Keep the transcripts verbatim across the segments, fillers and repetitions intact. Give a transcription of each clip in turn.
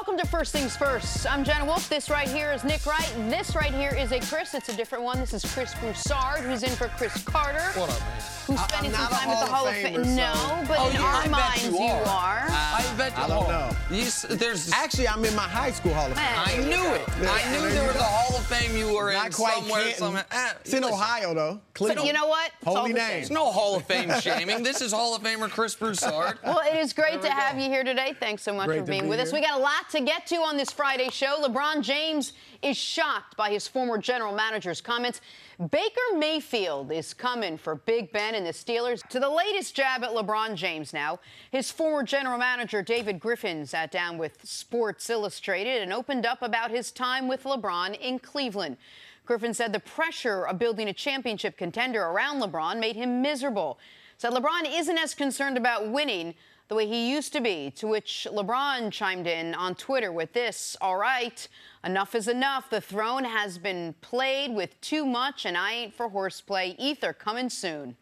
Welcome to First Things First. I'm Jenna Wolf. This right here is Nick Wright. This right here is a Chris. It's a different one. This is Chris Broussard, who's in for Chris Carter. What up, man? Who's spending some time at the Hall of Fame. So. No, but oh, in yeah, our I minds bet you you are. are. Uh, I bet you I don't are. know. You, there's Actually, I'm in my high school Hall of Fame. I knew it. Yeah, I knew there was a Hall of Fame you were Not in quite somewhere. Canton. Somewhere. Uh, It's in listen, Ohio, though. Cleveland. You know what? It's all Holy the name. same. There's no Hall of Fame shaming. This is Hall of Famer Chris Broussard. Well, it is great to have you here today. Thanks so much Great for to being be with us. here. We got a lot to get to on this Friday show. LeBron James is shocked by his former general manager's comments. Baker Mayfield is coming for Big Ben and the Steelers. To the latest jab at LeBron James now, his former general manager David Griffin sat down with Sports Illustrated and opened up about his time with LeBron in Cleveland. Griffin said the pressure of building a championship contender around LeBron made him miserable. Said LeBron isn't as concerned about winning the way he used to be, to which LeBron chimed in on Twitter with this: all right, enough is enough. The throne has been played with too much, and I ain't for horseplay. Ether coming soon.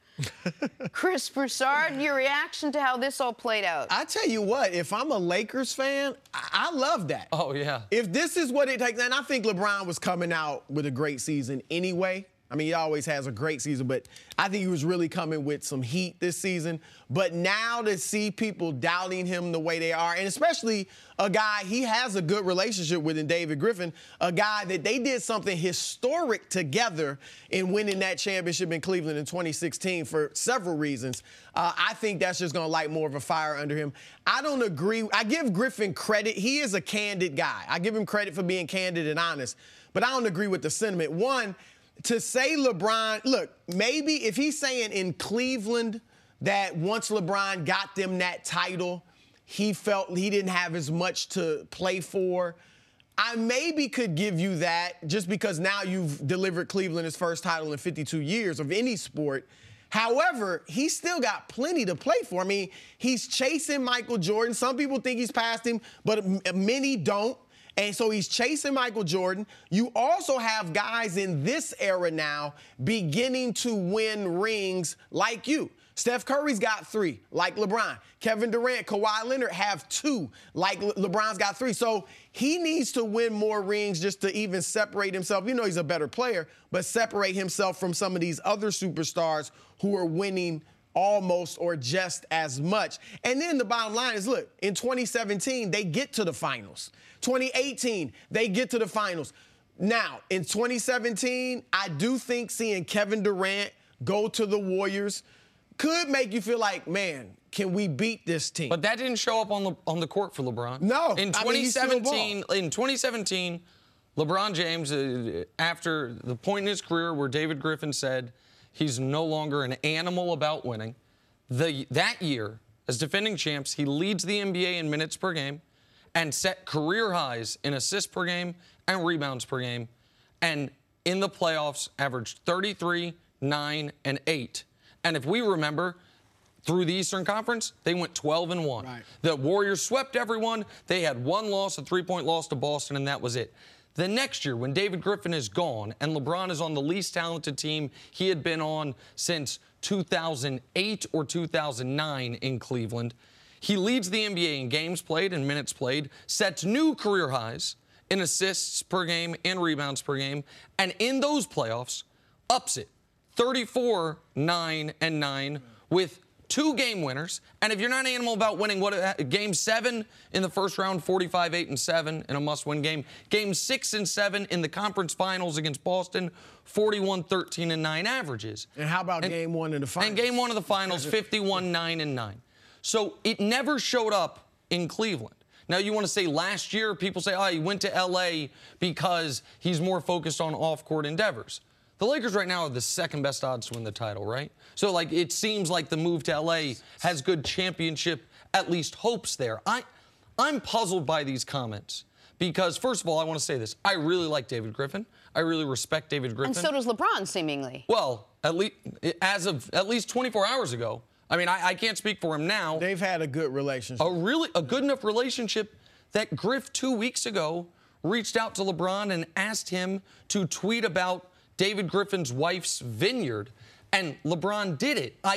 Chris Broussard, your reaction to how this all played out? I tell you what, if I'm a Lakers fan, I, I love that. Oh, yeah. If this is what it takes, and I think LeBron was coming out with a great season anyway. I mean, he always has a great season, but I think he was really coming with some heat this season. But now to see people doubting him the way they are, and especially a guy he has a good relationship with in David Griffin, a guy that they did something historic together in winning that championship in Cleveland in twenty sixteen for several reasons. Uh, I think that's just going to light more of a fire under him. I don't agree. I give Griffin credit. He is a candid guy. I give him credit for being candid and honest, but I don't agree with the sentiment. One, to say LeBron, look, maybe if he's saying in Cleveland that once LeBron got them that title, he felt he didn't have as much to play for, I maybe could give you that just because now you've delivered Cleveland his first title in fifty-two years of any sport. However, he's still got plenty to play for. I mean, he's chasing Michael Jordan. Some people think he's past him, but many don't. And so he's chasing Michael Jordan. You also have guys in this era now beginning to win rings like you. Steph Curry's got three, like LeBron. Kevin Durant, Kawhi Leonard have two, like Le- LeBron's got three. So he needs to win more rings just to even separate himself. You know he's a better player, but separate himself from some of these other superstars who are winning almost or just as much. And then the bottom line is, look, in twenty seventeen, they get to the finals. twenty eighteen, they get to the finals. Now, in twenty seventeen, I do think seeing Kevin Durant go to the Warriors could make you feel like, man, can we beat this team? But that didn't show up on the on the court for LeBron. No. In I mean, twenty seventeen, he still in twenty seventeen, LeBron James, uh, after the point in his career where David Griffin said he's no longer an animal about winning, the that year, as defending champs, he leads the N B A in minutes per game and set career highs in assists per game and rebounds per game, and in the playoffs averaged thirty-three, nine, and eight. And if we remember, through the Eastern Conference, they went twelve and one. Right. The Warriors swept everyone. They had one loss, a three-point loss to Boston, and that was it. The next year, when David Griffin is gone and LeBron is on the least talented team he had been on since two thousand eight or two thousand nine in Cleveland, he leads the N B A in games played and minutes played, sets new career highs in assists per game and rebounds per game, and in those playoffs, ups it thirty-four, nine, and nine with two game winners. And if you're not an animal about winning, what game seven in the first round, forty-five, eight, and seven in a must-win game. Game six and seven in the conference finals against Boston, forty-one, thirteen, and nine averages. And how about and, game one in the finals? And game one of the finals, fifty-one, nine, and nine. So it never showed up in Cleveland. Now, you want to say last year, people say, oh, he went to L A because he's more focused on off-court endeavors. The Lakers right now have the second best odds to win the title, right? So, like, it seems like the move to L A has good championship, at least hopes there. I, I'm puzzled by these comments because, first of all, I want to say this. I really like David Griffin. I really respect David Griffin. And so does LeBron, seemingly. Well, at least as of at least twenty-four hours ago. I mean, I, I can't speak for him now. They've had a good relationship. A really a good enough relationship that Griff two weeks ago reached out to LeBron and asked him to tweet about David Griffin's wife's vineyard, and LeBron did it. I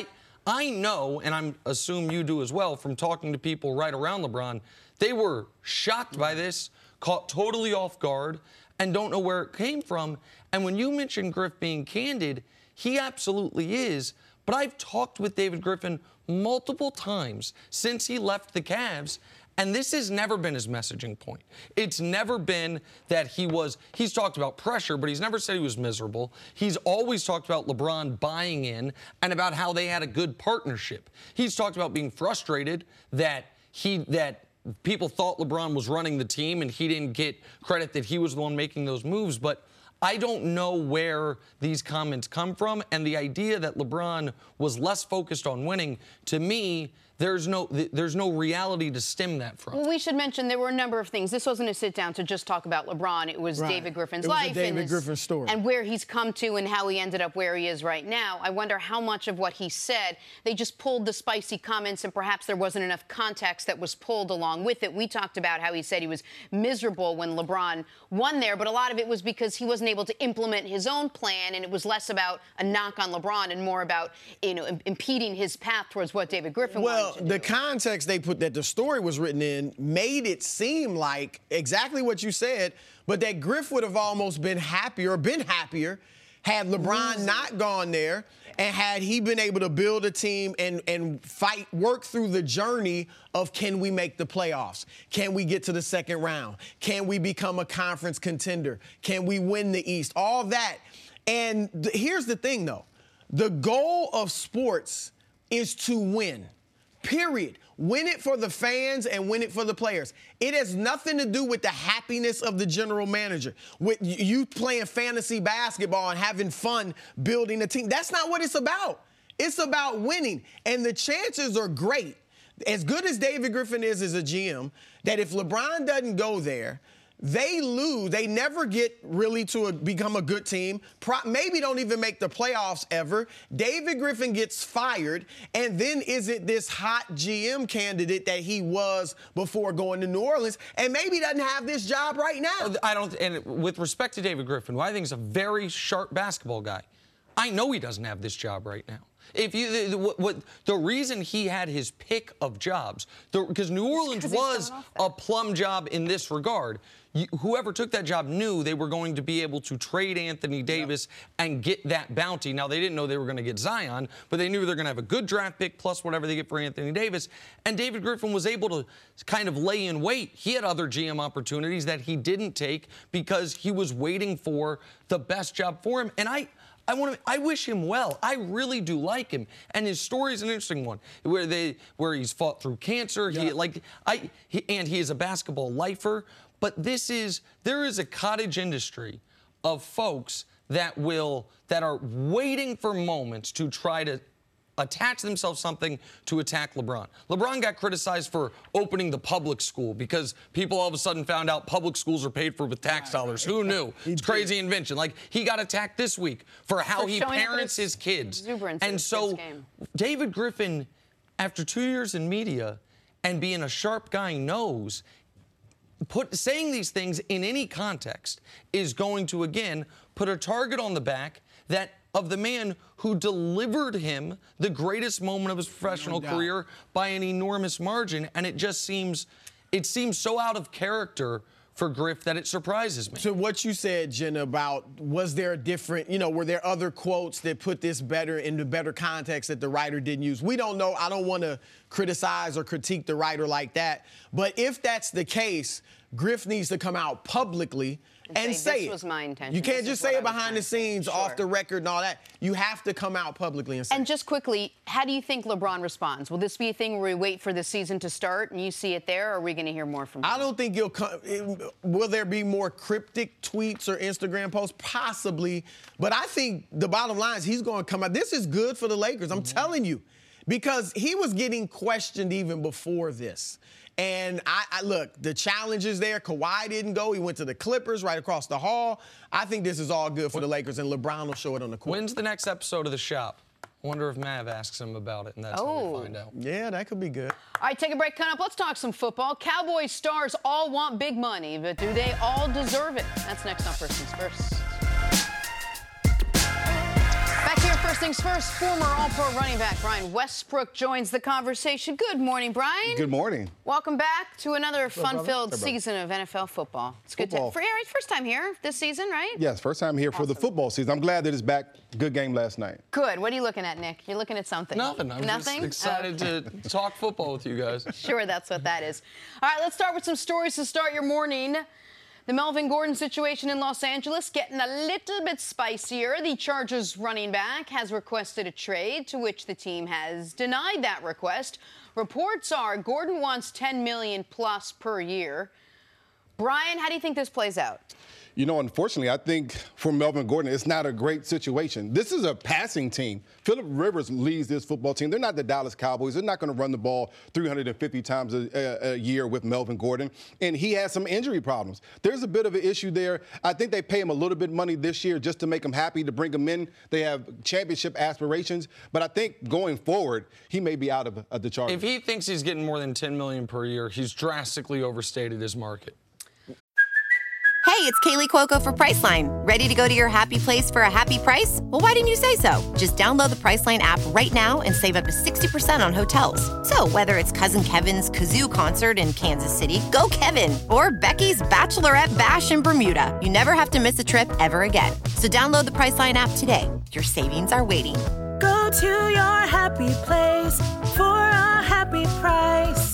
I know, and I assume you do as well, from talking to people right around LeBron, they were shocked by this, caught totally off guard, and don't know where it came from. And when you mention Griff being candid, he absolutely is. But I've talked with David Griffin multiple times since he left the Cavs, and this has never been his messaging point. It's never been that he was, he's talked about pressure, but he's never said he was miserable. He's always talked about LeBron buying in and about how they had a good partnership. He's talked about being frustrated that he, that people thought LeBron was running the team and he didn't get credit that he was the one making those moves. But I don't know where these comments come from, and the idea that LeBron was less focused on winning, to me, there's no there's no reality to stem that from. Well, we should mention there were a number of things. This wasn't a sit-down to just talk about LeBron. It was right. David Griffin's it was life a David and, his, Griffin story. and where he's come to and how he ended up where he is right now. I wonder how much of what he said, they just pulled the spicy comments and perhaps there wasn't enough context that was pulled along with it. We talked about how he said he was miserable when LeBron won there, but a lot of it was because he wasn't able to implement his own plan, and it was less about a knock on LeBron and more about, you know, im- impeding his path towards what David Griffin well, wanted to do. Well, the context they put that the story was written in made it seem like exactly what you said, but that Griff would have almost been happier or been happier had LeBron Losing. not gone there and had he been able to build a team and, and fight, work through the journey of can we make the playoffs? Can we get to the second round? Can we become a conference contender? Can we win the East? All that. And th- here's the thing, though. The goal of sports is to win. Period. Win it for the fans and win it for the players. It has nothing to do with the happiness of the general manager, with you playing fantasy basketball and having fun building a team. That's not what it's about. It's about winning. And the chances are great, as good as David Griffin is as a G M, that if LeBron doesn't go there, they lose. They never get really to a, become a good team. Pro, maybe don't even make the playoffs ever. David Griffin gets fired, and then is it this hot G M candidate that he was before going to New Orleans, and maybe doesn't have this job right now? I don't. And with respect to David Griffin, who I think is a very sharp basketball guy, I know he doesn't have this job right now. If you, the, the, what, what, the reason he had his pick of jobs, because New Orleans was a plum job in this regard. You, whoever took that job knew they were going to be able to trade Anthony Davis yep. and get that bounty. Now, they didn't know they were going to get Zion, but they knew they're going to have a good draft pick plus whatever they get for Anthony Davis. And David Griffin was able to kind of lay in wait. He had other G M opportunities that he didn't take because he was waiting for the best job for him. And I... I want to. I wish him well. I really do like him, and his story is an interesting one, where they, where he's fought through cancer. Yeah. He like I, he, and he is a basketball lifer. But this is there is a cottage industry of folks that will that are waiting for moments to try to attach themselves something to attack LeBron. LeBron got criticized for opening the public school because people all of a sudden found out public schools are paid for with tax dollars. Who knew? It's crazy invention. Like, he got attacked this week for how for he parents his kids. And so David Griffin, after two years in media and being a sharp guy, knows put saying these things in any context is going to, again, put a target on the back that of the man who delivered him the greatest moment of his professional no career by an enormous margin. And it just seems, it seems so out of character for Griff that it surprises me. So what you said, Jenna, about was there a different, you know, were there other quotes that put this better into better context that the writer didn't use? We don't know. I don't want to criticize or critique the writer like that. But if that's the case, Griff needs to come out publicly and, and say, say this it. was my intention. You can't this just say it behind the scenes, sure. off the record and all that. You have to come out publicly and say And just quickly, how do you think LeBron responds? Will this be a thing where we wait for the season to start and you see it there, or are we going to hear more from him? I don't think you'll come. Will there be more cryptic tweets or Instagram posts? Possibly. But I think the bottom line is he's going to come out. This is good for the Lakers, I'm mm-hmm. telling you. Because he was getting questioned even before this. And I, I look, the challenge is there. Kawhi didn't go. He went to the Clippers right across the hall. I think this is all good for the Lakers, and LeBron will show it on the court. When's the next episode of The Shop? I wonder if Mav asks him about it, and that's oh. how we find out. Yeah, that could be good. All right, take a break. Coming up, let's talk some football. Cowboys stars all want big money, but do they all deserve it? That's next on First Things First. Back here, First First things first, former All-Pro running back Brian Westbrook joins the conversation. Good morning, Brian. Good morning. Welcome back to another fun-filled Hey, season of N F L football. It's good Football. to for Aaron, first time here this season, right? Yes, first time here for the football season. I'm glad that it's back. Good game last night. Good. What are you looking at, Nick? You're looking at something. Nothing. I'm Nothing? just excited Okay. to talk football with you guys. Sure, that's what that is. All right, let's start with some stories to start your morning. The Melvin Gordon situation in Los Angeles getting a little bit spicier. The Chargers running back has requested a trade, to which the team has denied that request. Reports are Gordon wants ten million dollars plus per year. Brian, how do you think this plays out? You know, unfortunately, I think for Melvin Gordon, it's not a great situation. This is a passing team. Phillip Rivers leads this football team. They're not the Dallas Cowboys. They're not going to run the ball three hundred fifty times a, a, a year with Melvin Gordon. And he has some injury problems. There's a bit of an issue there. I think they pay him a little bit of money this year just to make him happy, to bring him in. They have championship aspirations. But I think going forward, he may be out of, of the Chargers. If he thinks he's getting more than ten million dollars per year, he's drastically overstated his market. Hey, it's Kaylee Cuoco for Priceline. Ready to go to your happy place for a happy price? Well, why didn't you say so? Just download the Priceline app right now and save up to sixty percent on hotels. So whether it's Cousin Kevin's Kazoo Concert in Kansas City, go Kevin, or Becky's Bachelorette Bash in Bermuda, you never have to miss a trip ever again. So download the Priceline app today. Your savings are waiting. Go to your happy place for a happy price.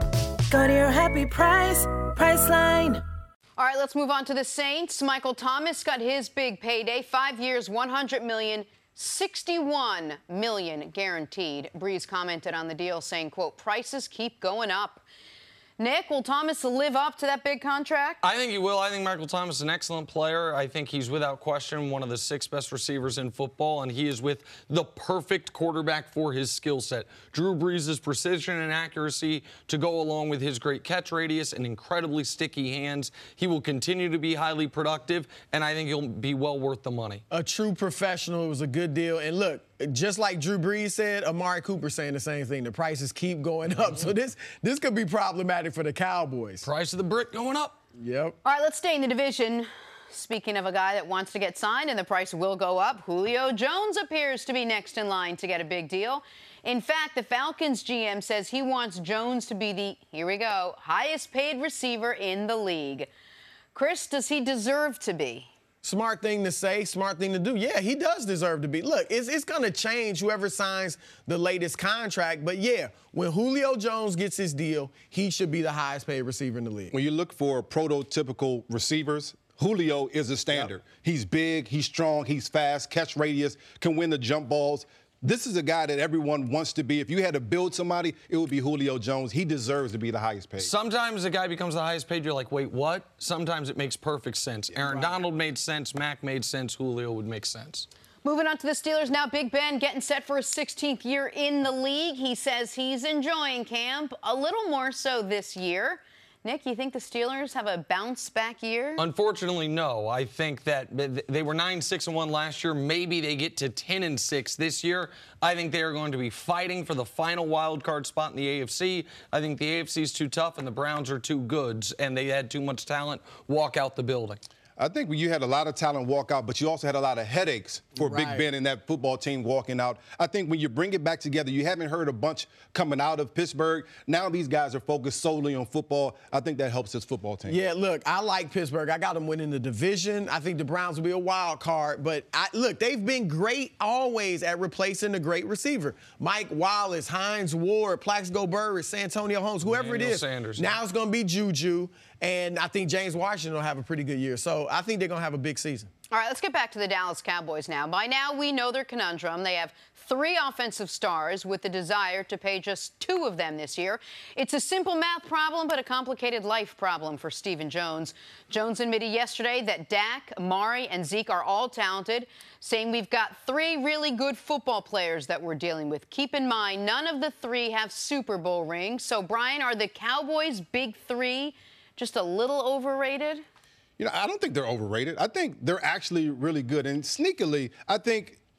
Go to your happy price, Priceline. All right, let's move on to the Saints. Michael Thomas got his big payday, five years, one hundred million dollars, sixty-one million dollars guaranteed. Breeze commented on the deal saying, quote, prices keep going up. Nick, will Thomas live up to that big contract? I think he will. I think Michael Thomas is an excellent player. I think he's without question one of the six best receivers in football, and he is with the perfect quarterback for his skill set. Drew Brees' precision and accuracy to go along with his great catch radius and incredibly sticky hands. He will continue to be highly productive, and I think he'll be well worth the money. A true professional. It was a good deal. And look, just like Drew Brees said, Amari Cooper saying the same thing. The prices keep going up. So this this could be problematic for the Cowboys. Price of the brick going up. Yep. All right, let's stay in the division. Speaking of a guy that wants to get signed and the price will go up, Julio Jones appears to be next in line to get a big deal. In fact, the Falcons G M says he wants Jones to be the, here we go, highest paid receiver in the league. Chris, does he deserve to be? Smart thing to say, smart thing to do. Yeah, he does deserve to be. Look, it's, it's going to change whoever signs the latest contract. But, yeah, when Julio Jones gets his deal, he should be the highest paid receiver in the league. When you look for prototypical receivers, Julio is a standard. Yep. He's big, he's strong, he's fast, catch radius, can win the jump balls. This is a guy that everyone wants to be. If you had to build somebody, it would be Julio Jones. He deserves to be the highest paid. Sometimes a guy becomes the highest paid. You're like, wait, what? Sometimes it makes perfect sense. Aaron right. Donald made sense. Mac made sense. Julio would make sense. Moving on to the Steelers now. Big Ben getting set for his sixteenth year in the league. He says he's enjoying camp a little more so this year. Nick, you think the Steelers have a bounce-back year? Unfortunately, no. I think that they were nine six and one last year. Maybe they get to ten and six this year. I think they are going to be fighting for the final wild card spot in the A F C. I think the A F C is too tough and the Browns are too good, and they had too much talent walk out the building. I think when you had a lot of talent walk out, but you also had a lot of headaches for right. Big Ben and that football team walking out. I think when you bring it back together, you haven't heard a bunch coming out of Pittsburgh. Now these guys are focused solely on football. I think that helps this football team. Yeah, look, I like Pittsburgh. I got them winning the division. I think the Browns will be a wild card. But, I, look, they've been great always at replacing a great receiver. Mike Wallace, Hines Ward, Plaxico Burress, Santonio Holmes, whoever Daniel it is. Sanders, now yeah. it's going to be Juju. And I think James Washington will have a pretty good year. So I think they're going to have a big season. All right, let's get back to the Dallas Cowboys now. By now, we know their conundrum. They have three offensive stars with the desire to pay just two of them this year. It's a simple math problem, but a complicated life problem for Stephen Jones. Jones admitted yesterday that Dak, Amari, and Zeke are all talented, saying we've got three really good football players that we're dealing with. Keep in mind, none of the three have Super Bowl rings. So, Brian, are the Cowboys' big three just a little overrated? You know, I don't think they're overrated. I think they're actually really good. And sneakily, I think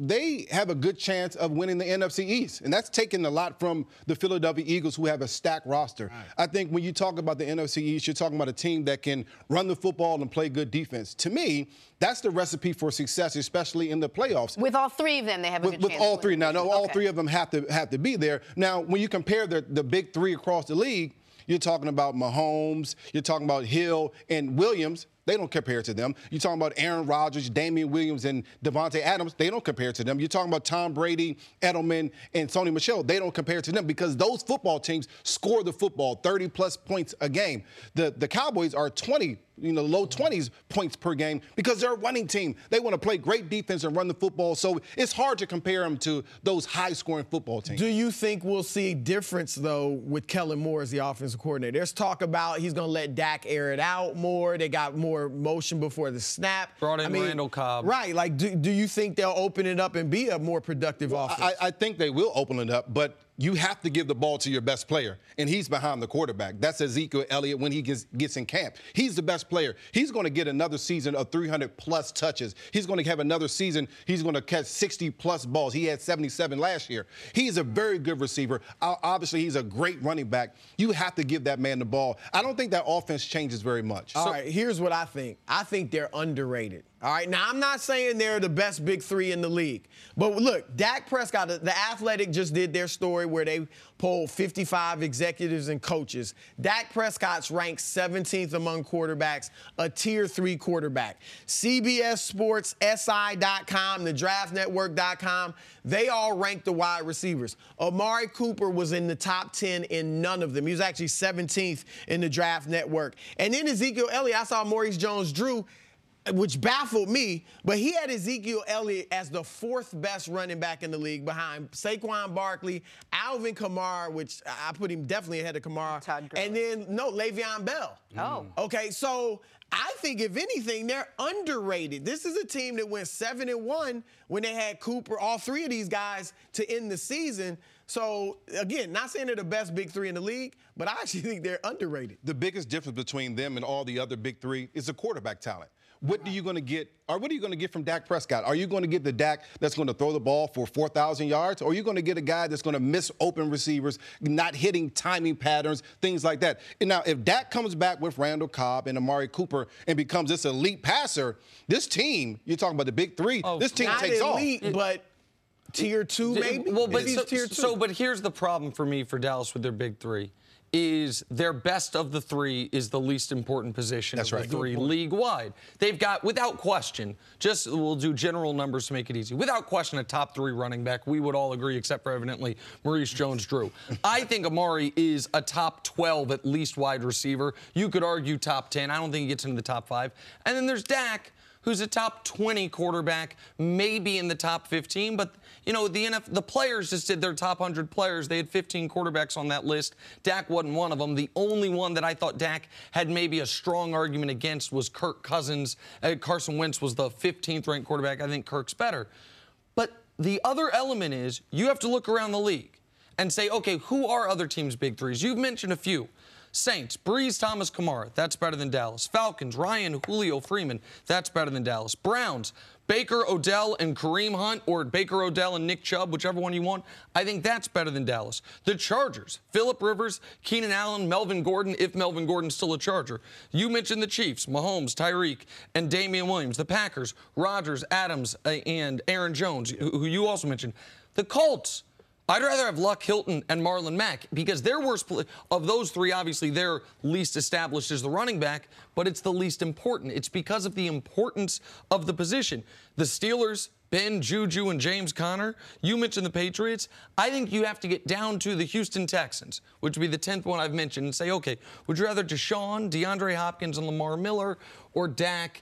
they have a good chance of winning the N F C East. And that's taking a lot from the Philadelphia Eagles, who have a stacked roster. Right. I think when you talk about the N F C East, you're talking about a team that can run the football and play good defense. To me, that's the recipe for success, especially in the playoffs. With all three of them, they have a with, good with chance. With all to three. win. Now, no, all okay. three of them have to have to be there. Now, when you compare the, the big three across the league, you're talking about Mahomes, you're talking about Hill and Williams. They don't compare to them. You're talking about Aaron Rodgers, Damian Williams, and Devontae Adams. They don't compare to them. You're talking about Tom Brady, Edelman, and Sony Michel. They don't compare to them because those football teams score the football thirty-plus points a game. The, the Cowboys are twenty, you know, low twenties points per game because they're a running team. They want to play great defense and run the football. So it's hard to compare them to those high-scoring football teams. Do you think we'll see a difference, though, with Kellen Moore as the offensive coordinator? There's talk about he's going to let Dak air it out more. They got more motion before the snap. Brought in I mean, Randall Cobb. Right. Like, do, do you think they'll open it up and be a more productive well, offense? I, I think they will open it up, but you have to give the ball to your best player, and he's behind the quarterback. That's Ezekiel Elliott when he gets, gets in camp. He's the best player. He's going to get another season of three hundred plus touches. He's going to have another season. He's going to catch sixty plus balls. He had seventy-seven last year. He's a very good receiver. Obviously, he's a great running back. You have to give that man the ball. I don't think that offense changes very much. All so, right, here's what I think. I think they're underrated. All right, now I'm not saying they're the best big three in the league. But look, Dak Prescott, The Athletic just did their story where they polled fifty-five executives and coaches. Dak Prescott's ranked seventeenth among quarterbacks, a tier three quarterback. C B S Sports, S I dot com, the draft network dot com, they all ranked the wide receivers. Amari Cooper was in the top ten in none of them. He was actually seventeenth in the draft network. And then Ezekiel Elliott, I saw Maurice Jones-Drew, which baffled me, but he had Ezekiel Elliott as the fourth best running back in the league behind Saquon Barkley, Alvin Kamara, which I put him definitely ahead of Kamara, Todd Gurley. and then, no, Le'Veon Bell. Oh. Okay, so I think, if anything, they're underrated. This is a team that went seven and one when they had Cooper, all three of these guys, to end the season. So, again, not saying they're the best big three in the league, but I actually think they're underrated. The biggest difference between them and all the other big three is the quarterback talent. What are you going to get, or what are you going to get from Dak Prescott? Are you going to get the Dak that's going to throw the ball for four thousand yards, or are you going to get a guy that's going to miss open receivers, not hitting timing patterns, things like that? And now, if Dak comes back with Randall Cobb and Amari Cooper and becomes this elite passer, this team, you're talking about the big three, oh, this team not takes elite, off. But tier two, maybe? Well, but so, tier two. so, but here's the problem for me for Dallas with their big three. Is their best of the three is the least important position That's of right. the three league-wide. They've got, without question, just we'll do general numbers to make it easy, without question a top three running back. We would all agree, except for evidently Maurice Jones-Drew. I think Amari is a top twelve at least wide receiver. You could argue top ten. I don't think he gets into the top five. And then there's Dak, who's a top twenty quarterback, maybe in the top fifteen, but you know, the N F L, the players just did their top one hundred players. They had fifteen quarterbacks on that list. Dak wasn't one of them. The only one that I thought Dak had maybe a strong argument against was Kirk Cousins. Uh, Carson Wentz was the fifteenth ranked quarterback. I think Kirk's better. But the other element is you have to look around the league and say, okay, who are other teams' big threes? You've mentioned a few. Saints, Breeze, Thomas, Kamara, that's better than Dallas. Falcons, Ryan, Julio, Freeman, that's better than Dallas. Browns, Baker, Odell, and Kareem Hunt, or Baker, Odell, and Nick Chubb, whichever one you want, I think that's better than Dallas. The Chargers, Phillip Rivers, Keenan Allen, Melvin Gordon, if Melvin Gordon's still a Charger. You mentioned the Chiefs, Mahomes, Tyreek, and Damian Williams. The Packers, Rodgers, Adams, uh, and Aaron Jones, who, who you also mentioned. The Colts, I'd rather have Luck, Hilton, and Marlon Mack because their worst pl- of those three, obviously, their least established is the running back, but it's the least important. It's because of the importance of the position. The Steelers, Ben, Juju, and James Conner. You mentioned the Patriots. I think you have to get down to the Houston Texans, which would be the tenth one I've mentioned, and say, okay, would you rather Deshaun, DeAndre Hopkins, and Lamar Miller, or Dak,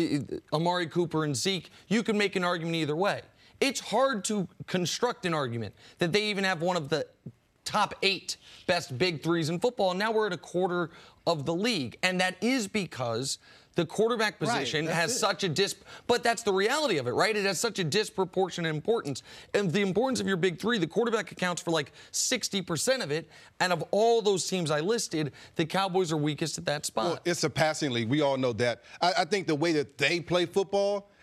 Amari Cooper, and Zeke? You can make an argument either way. It's hard to construct an argument that they even have one of the top eight best big threes in football. And now we're at a quarter of the league. And that is because the quarterback position right, has it. such a dis, but that's the reality of it, right? It has such a disproportionate importance. And the importance of your big three, the quarterback accounts for like sixty percent of it. And of all those teams I listed, the Cowboys are weakest at that spot. Well, it's a passing league. We all know that. I, I think the way that they play football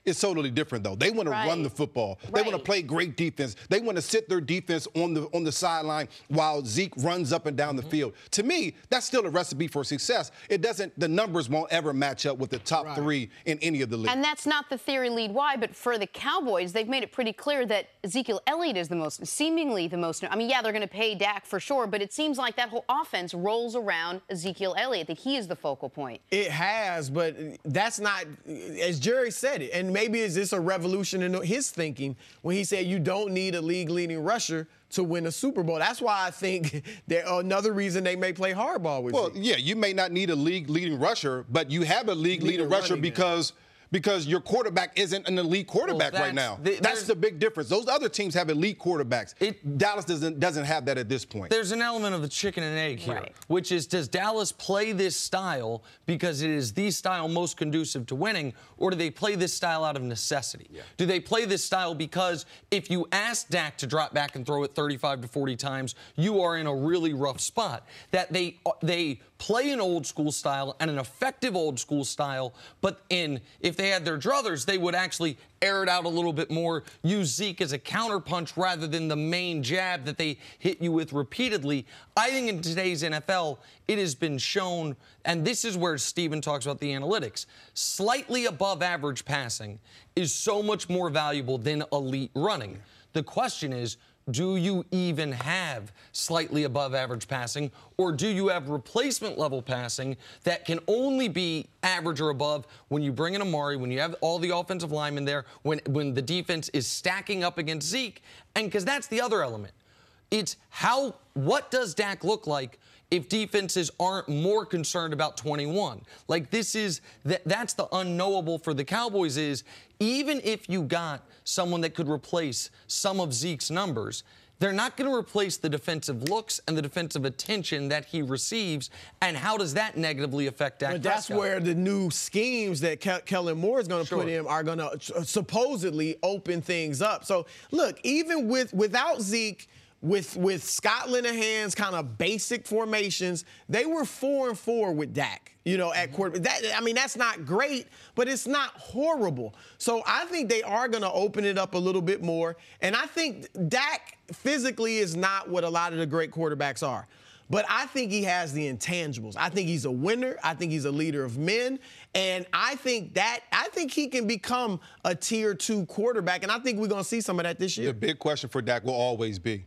is totally different, though. They want to Right. run the football. They want to Right. play great defense. They want to sit their defense on the on the sideline while Zeke runs up and down the field. To me, that's still a recipe for success. It doesn't. The numbers won't ever match up with the top Right. three in any of the leagues. And that's not the theory lead why, but for the Cowboys, they've made it pretty clear that Ezekiel Elliott is the most, seemingly the most. I mean, yeah, they're going to pay Dak for sure, but it seems like that whole offense rolls around Ezekiel Elliott, that he is the focal point. It has, but that's not, as Jerry said it, and maybe is this a revolution in his thinking when he said you don't need a league-leading rusher to win a Super Bowl. That's why I think that another reason they may play hardball with Well, Zeke. yeah, you may not need a league-leading rusher, but you have a league-leading Leader rusher running back. because because your quarterback isn't an elite quarterback Well, right now. that's- the- that's there's- the big difference. Those other teams have elite quarterbacks. It- Dallas doesn't doesn't have that at this point. There's an element of a chicken and egg here, Right. which is, does Dallas play this style because it is the style most conducive to winning, or do they play this style out of necessity? Yeah. Do they play this style because if you ask Dak to drop back and throw it thirty-five to forty times, you are in a really rough spot? That they they play an old school style and an effective old school style, but in if they had their druthers, they would actually air it out a little bit more, use Zeke as a counterpunch rather than the main jab that they hit you with repeatedly. I think in today's N F L, it has been shown, and this is where Steven talks about the analytics, slightly above average passing is so much more valuable than elite running. The question is, do you even have slightly above average passing, or do you have replacement level passing that can only be average or above when you bring in Amari, when you have all the offensive linemen there, when, when the defense is stacking up against Zeke? And because that's the other element. It's how, what does Dak look like if defenses aren't more concerned about twenty-one? Like, this is, that, that's the unknowable for the Cowboys is, even if you got someone that could replace some of Zeke's numbers, they're not going to replace the defensive looks and the defensive attention that he receives. And how does that negatively affect Dak But that's Prescott? where the new schemes that Ke- Kellen Moore is going to Sure. put in are going to supposedly open things up. So, look, even with without Zeke, with with Scott Linehan's kind of basic formations, they were four and four with Dak. You know, at quarterback. That, I mean, that's not great, but it's not horrible. So I think they are going to open it up a little bit more. And I think Dak physically is not what a lot of the great quarterbacks are. But I think he has the intangibles. I think he's a winner. I think he's a leader of men. And I think that, I think he can become a tier two quarterback. And I think we're going to see some of that this year. The big question for Dak will always be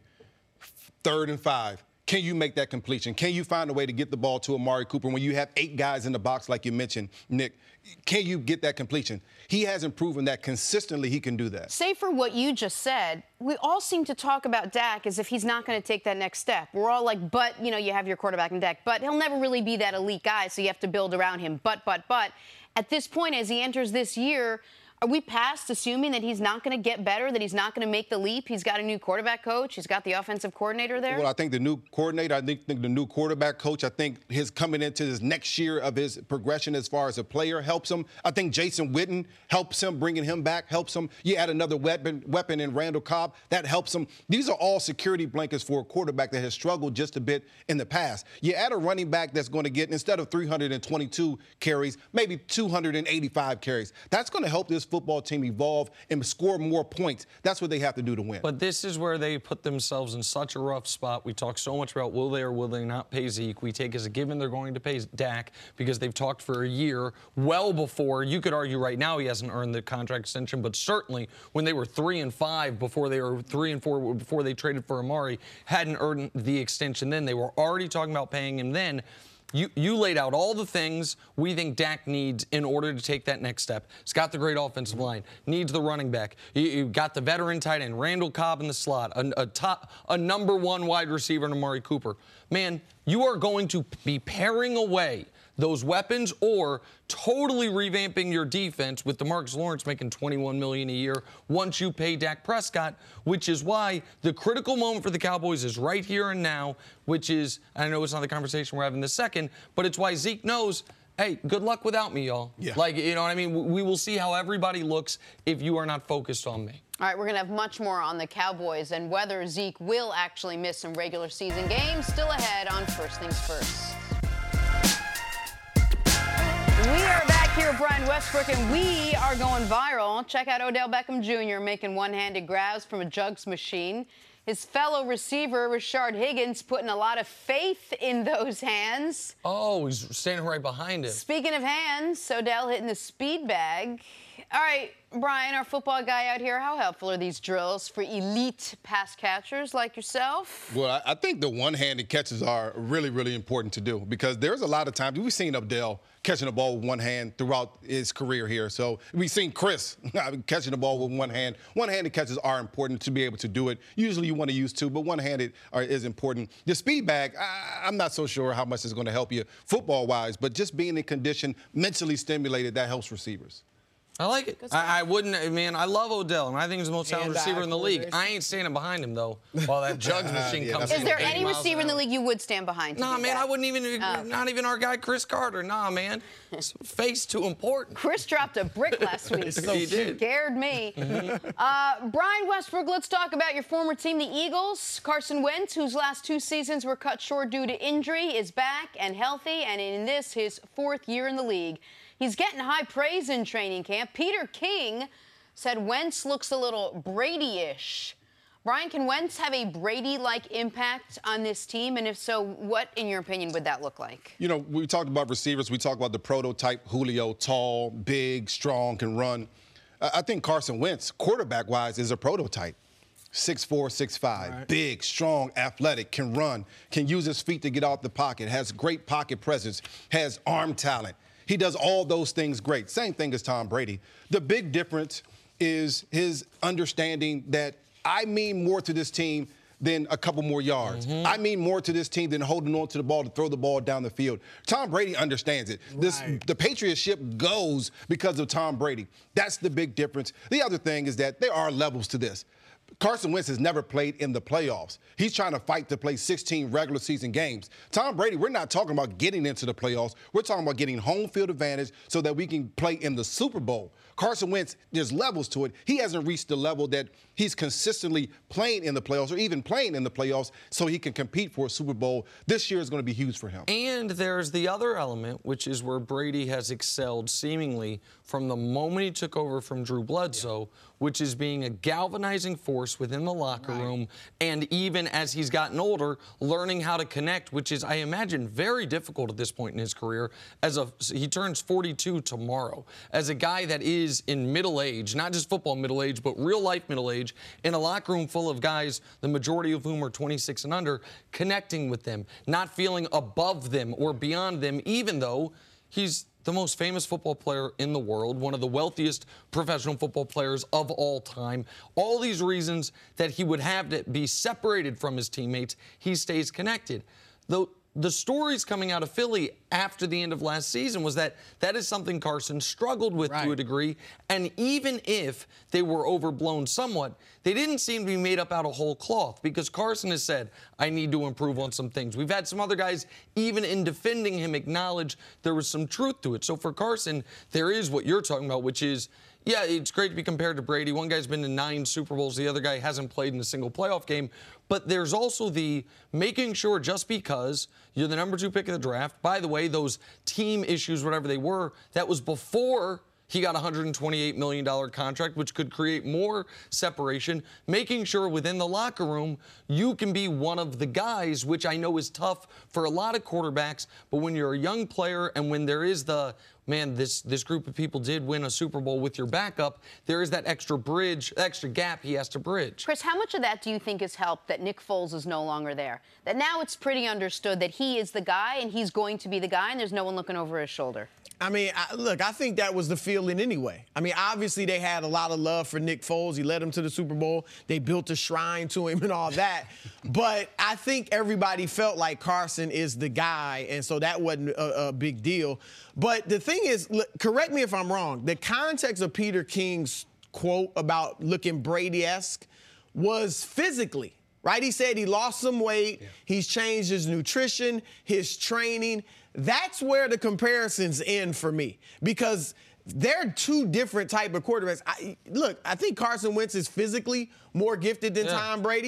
third and five. Can you make that completion? Can you find a way to get the ball to Amari Cooper when you have eight guys in the box, like you mentioned, Nick? Can you get that completion? He hasn't proven that consistently he can do that. Say for what you just said, we all seem to talk about Dak as if he's not going to take that next step. We're all like, but, you know, you have your quarterback in Dak, but he'll never really be that elite guy, so you have to build around him. But, but, but, at this point, as he enters this year, are we past assuming that he's not going to get better, that he's not going to make the leap? He's got a new quarterback coach. He's got the offensive coordinator there. Well, I think the new coordinator, I think, think the new quarterback coach, I think his coming into his next year of his progression as far as a player helps him. I think Jason Witten helps him, bringing him back helps him. You add another weapon, weapon in Randall Cobb, that helps him. These are all security blankets for a quarterback that has struggled just a bit in the past. You add a running back that's going to get, instead of three hundred twenty-two carries, maybe two hundred eighty-five carries. That's going to help this football team evolve and score more points. That's what they have to do to win. But this is where they put themselves in such a rough spot. We talk so much about will they or will they not pay Zeke. We take as a given they're going to pay Dak because they've talked for a year, well before. You could argue right now he hasn't earned the contract extension, but certainly when they were three and five before they were three and four before they traded for Amari, hadn't earned the extension then. They were already talking about paying him then. You, you laid out all the things we think Dak needs in order to take that next step. He's got the great offensive line, needs the running back. You, you've got the veteran tight end, Randall Cobb in the slot, a, a top, a number one wide receiver in Amari Cooper. Man, you are going to be paring away those weapons or totally revamping your defense with DeMarcus Lawrence making twenty-one million dollars a year once you pay Dak Prescott, which is why the critical moment for the Cowboys is right here and now, which is, I know it's not the conversation we're having this second, but it's why Zeke knows, hey, good luck without me, y'all. Yeah. Like, you know what I mean? We will see how everybody looks if you are not focused on me. All right, we're going to have much more on the Cowboys and whether Zeke will actually miss some regular season games. Still ahead on First Things First. We are back back here at Brian Westbrook, and we are going viral. Check out Odell Beckham Junior making one-handed grabs from a jugs machine. His fellow receiver, Rashard Higgins, putting a lot of faith in those hands. Oh, he's standing right behind him. Speaking of hands, Odell hitting the speed bag. All right, Brian, our football guy out here, how helpful are these drills for elite pass catchers like yourself? Well, I- I think the one-handed catches are really, really important to do because there's a lot of times we've seen Odell catching the ball with one hand throughout his career here. So we've seen Chris catching the ball with one hand. One-handed catches are important to be able to do it. Usually you want to use two, but one-handed are, is important. The speed bag, I, I'm not so sure how much it's going to help you football-wise, but just being in condition, mentally stimulated, that helps receivers. I like it. I, I wouldn't, man, I love Odell, and I think he's the most talented receiver in the league. I ain't standing behind him, though, while that jugs machine Yeah, comes Is in. there eighty any miles receiver an in the hour. league you would stand behind? to Nah, do man, that? I wouldn't even, Oh. not even our guy Chris Carter. Nah, man. Face too important. Chris dropped a brick last week. So he did. Scared me. uh, Brian Westbrook, let's talk about your former team, the Eagles. Carson Wentz, whose last two seasons were cut short due to injury, is back and healthy, and in this, his fourth year in the league. He's getting high praise in training camp. Peter King said Wentz looks a little Brady-ish. Brian, can Wentz have a Brady-like impact on this team? And if so, what, in your opinion, would that look like? You know, we talked about receivers. We talked about the prototype Julio, tall, big, strong, can run. I I think Carson Wentz, quarterback-wise, is a prototype. six four, six five, right. Big, strong, athletic, can run, can use his feet to get out the pocket, has great pocket presence, has arm talent. He does all those things great. Same thing as Tom Brady. The big difference is his understanding that I mean more to this team than a couple more yards. Mm-hmm. I mean more to this team than holding on to the ball to throw the ball down the field. Tom Brady understands it. Right. This, the Patriot ship goes because of Tom Brady. That's the big difference. The other thing is that there are levels to this. Carson Wentz has never played in the playoffs. He's trying to fight to play sixteen regular season games. Tom Brady, we're not talking about getting into the playoffs. We're talking about getting home field advantage so that we can play in the Super Bowl. Carson Wentz, there's levels to it. He hasn't reached the level that he's consistently playing in the playoffs or even playing in the playoffs so he can compete for a Super Bowl. This year is going to be huge for him. And there's the other element, which is where Brady has excelled seemingly from the moment he took over from Drew Bledsoe, yeah. which is being a galvanizing force within the locker right. room. And even as he's gotten older, learning how to connect, which is, I imagine, very difficult at this point in his career. As a, he turns forty-two tomorrow. As a guy that is in middle age, not just football middle age, but real life middle age, in a locker room full of guys, the majority of whom are twenty-six and under, connecting with them, not feeling above them or beyond them, even though he's the most famous football player in the world, one of the wealthiest professional football players of all time. All these reasons that he would have to be separated from his teammates, he stays connected. The, the stories coming out of Philly after the end of last season was that that is something Carson struggled with right. to a degree. And even if they were overblown somewhat, they didn't seem to be made up out of whole cloth because Carson has said, I need to improve on some things. We've had some other guys, even in defending him, acknowledge there was some truth to it. So for Carson, there is what you're talking about, which is, yeah, it's great to be compared to Brady. One guy's been in nine Super Bowls. The other guy hasn't played in a single playoff game. But there's also the making sure just because you're the number two pick of the draft, by the way, those team issues, whatever they were, that was before he got a one hundred twenty-eight million dollars contract, which could create more separation, making sure within the locker room you can be one of the guys, which I know is tough for a lot of quarterbacks, but when you're a young player and when there is the, man, this, this group of people did win a Super Bowl with your backup, there is that extra bridge, extra gap he has to bridge. Chris, how much of that do you think has helped that Nick Foles is no longer there? That now it's pretty understood that he is the guy and he's going to be the guy and there's no one looking over his shoulder? I mean, I, look, I think that was the feeling anyway. I mean, obviously they had a lot of love for Nick Foles. He led them to the Super Bowl. They built a shrine to him and all that. But I think everybody felt like Carson is the guy, and so that wasn't a, a big deal. But the thing is, look, correct me if I'm wrong, the context of Peter King's quote about looking Brady-esque was physically. Right? He said he lost some weight. Yeah. He's changed his nutrition, his training. That's where the comparisons end for me because they're two different type of quarterbacks. I, look, I think Carson Wentz is physically more gifted than yeah. Tom Brady,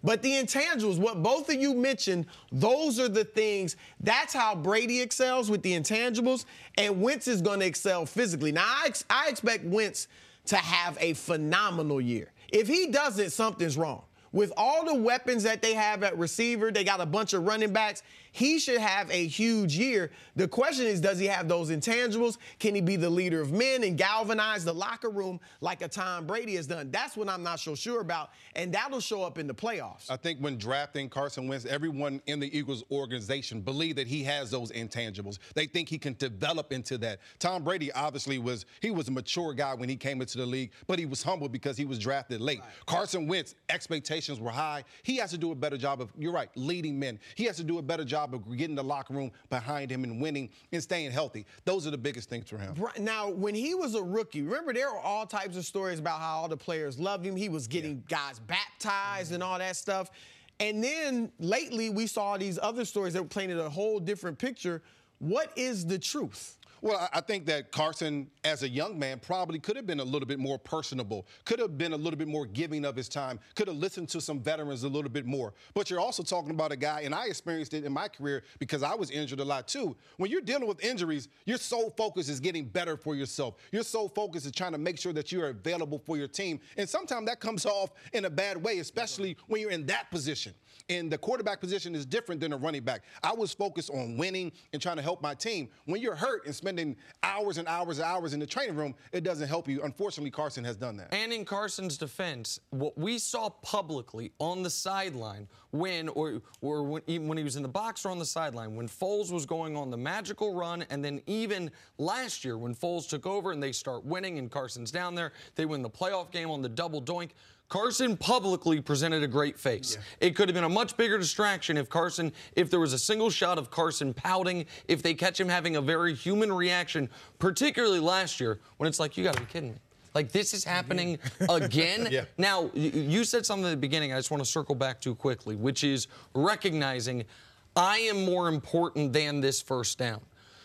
But the intangibles, what both of you mentioned, those are the things. That's how Brady excels with the intangibles, and Wentz is going to excel physically. Now, I, ex- I expect Wentz to have a phenomenal year. If he doesn't, something's wrong. With all the weapons that they have at receiver, they got a bunch of running backs. He should have a huge year. The question is, does he have those intangibles? Can he be the leader of men and galvanize the locker room like a Tom Brady has done? That's what I'm not so sure about, and that'll show up in the playoffs. I think when drafting Carson Wentz, everyone in the Eagles organization believe that he has those intangibles. They think he can develop into that. Tom Brady obviously was, he was a mature guy when he came into the league, but he was humble because he was drafted late. Right. Carson Wentz, expectations were high. He has to do a better job of, you're right, leading men. He has to do a better job of getting the locker room behind him and winning and staying healthy. Those are the biggest things for him. Right. Now, when he was a rookie, remember there were all types of stories about how all the players loved him. He was getting yeah. guys baptized mm-hmm. and all that stuff. And then lately we saw these other stories that were painted a whole different picture. What is the truth? Well, I think that Carson, as a young man, probably could have been a little bit more personable, could have been a little bit more giving of his time, could have listened to some veterans a little bit more. But you're also talking about a guy, and I experienced it in my career because I was injured a lot too. When you're dealing with injuries, your sole focus is getting better for yourself. Your sole focus is trying to make sure that you are available for your team. And sometimes that comes off in a bad way, especially when you're in that position. And the quarterback position is different than a running back. I was focused on winning and trying to help my team. When you're hurt and spending hours and hours and hours in the training room, it doesn't help you. Unfortunately, Carson has done that. And in Carson's defense, what we saw publicly on the sideline when, or, or when, even when he was in the box or on the sideline, when Foles was going on the magical run, and then even last year when Foles took over and they start winning and Carson's down there, they win the playoff game on the double doink. Carson publicly presented a great face. Yeah. It could have been a much bigger distraction if Carson, if there was a single shot of Carson pouting, if they catch him having a very human reaction, particularly last year when it's like, you got to be kidding me. Like, this is happening again. Yeah. Now, you said something at the beginning I just want to circle back to quickly, which is recognizing I am more important than this first down.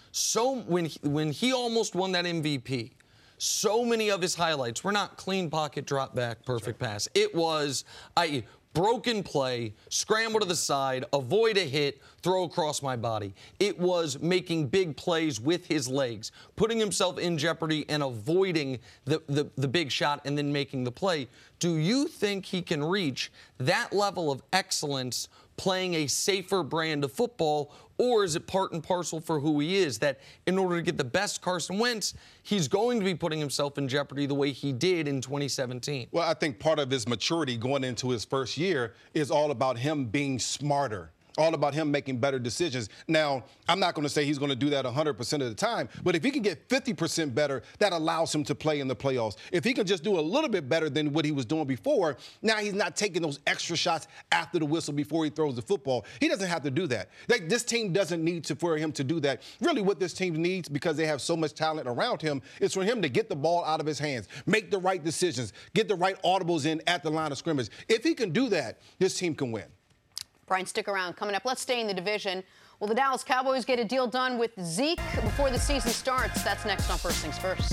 So when he, when he almost won that M V P, so many of his highlights were not clean pocket drop back, perfect pass. It was I broken play, scramble to the side, avoid a hit, throw across my body. It was making big plays with his legs, putting himself in jeopardy and avoiding the, the, the big shot and then making the play. Do you think he can reach that level of excellence playing a safer brand of football, or is it part and parcel for who he is, that in order to get the best Carson Wentz, he's going to be putting himself in jeopardy the way he did in twenty seventeen? Well, I think part of his maturity going into his first year is all about him being smarter. All about him making better decisions. Now, I'm not going to say he's going to do that one hundred percent of the time, but if he can get fifty percent better, that allows him to play in the playoffs. If he can just do a little bit better than what he was doing before, now he's not taking those extra shots after the whistle before he throws the football. He doesn't have to do that. Like, this team doesn't need to for him to do that. Really what this team needs, because they have so much talent around him, is for him to get the ball out of his hands, make the right decisions, get the right audibles in at the line of scrimmage. If he can do that, this team can win. Brian, stick around. Coming up, let's stay in the division. Will the Dallas Cowboys get a deal done with Zeke before the season starts? That's next on First Things First.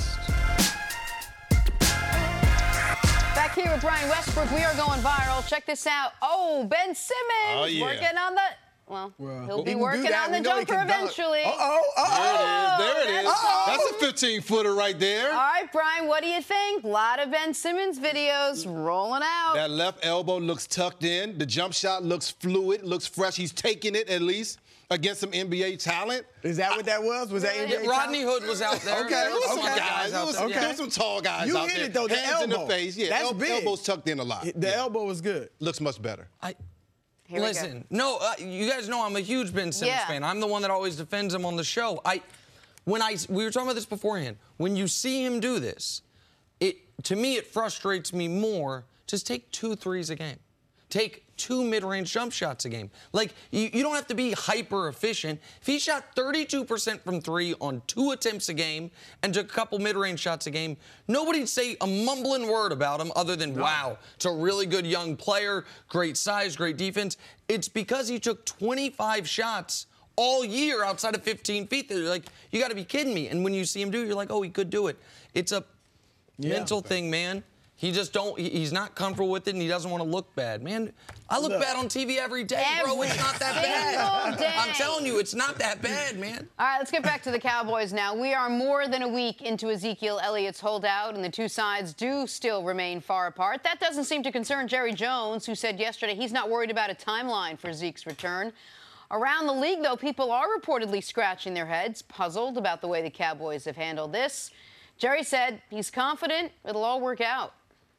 Back here with Brian Westbrook, we are going viral. Check this out. Oh, Ben Simmons oh, yeah. working on the... Well, well he'll be working on the we jumper eventually. Uh-oh, uh-oh. There it is, there it is. Uh-oh. That's a fifteen-footer right there. All right, Brian, what do you think? A lot of Ben Simmons videos rolling out. That left elbow looks tucked in. The jump shot looks fluid, looks fresh. He's taking it, at least, against some N B A talent. Is that what that was? Was that N B A yeah, Rodney Hood was out there. Okay, there was okay. some guys. There was, okay. there was some tall guys you out hit there. It, though. The Hands elbow. in the face. Yeah, That's el- big. elbows tucked in a lot. The yeah. elbow was good. Looks much better. I, Here Listen, no, uh, you guys know I'm a huge Ben Simmons yeah. fan. I'm the one that always defends him on the show. I, when I, we were talking about this beforehand. When you see him do this, it to me it frustrates me more. Just take two threes a game. Take two mid-range jump shots a game. Like, you, you don't have to be hyper efficient. If he shot thirty-two percent from three on two attempts a game and took a couple mid-range shots a game, nobody'd say a mumbling word about him other than, no. wow, it's a really good young player, great size, great defense. It's because he took twenty-five shots all year outside of fifteen feet. They're like, you got to be kidding me. And when you see him do it, you're like, oh, he could do it. It's a yeah, mental okay. thing, man. He just don't, he- he's not comfortable with it, and he doesn't want to look bad. Man, I look, look bad on T V every day, every bro. It's not that bad. day. I'm telling you, it's not that bad, man. All right, let's get back to the Cowboys now. We are more than a week into Ezekiel Elliott's holdout, and the two sides do still remain far apart. That doesn't seem to concern Jerry Jones, who said yesterday he's not worried about a timeline for Zeke's return. Around the league, though, people are reportedly scratching their heads, puzzled about the way the Cowboys have handled this. Jerry said he's confident it'll all work out.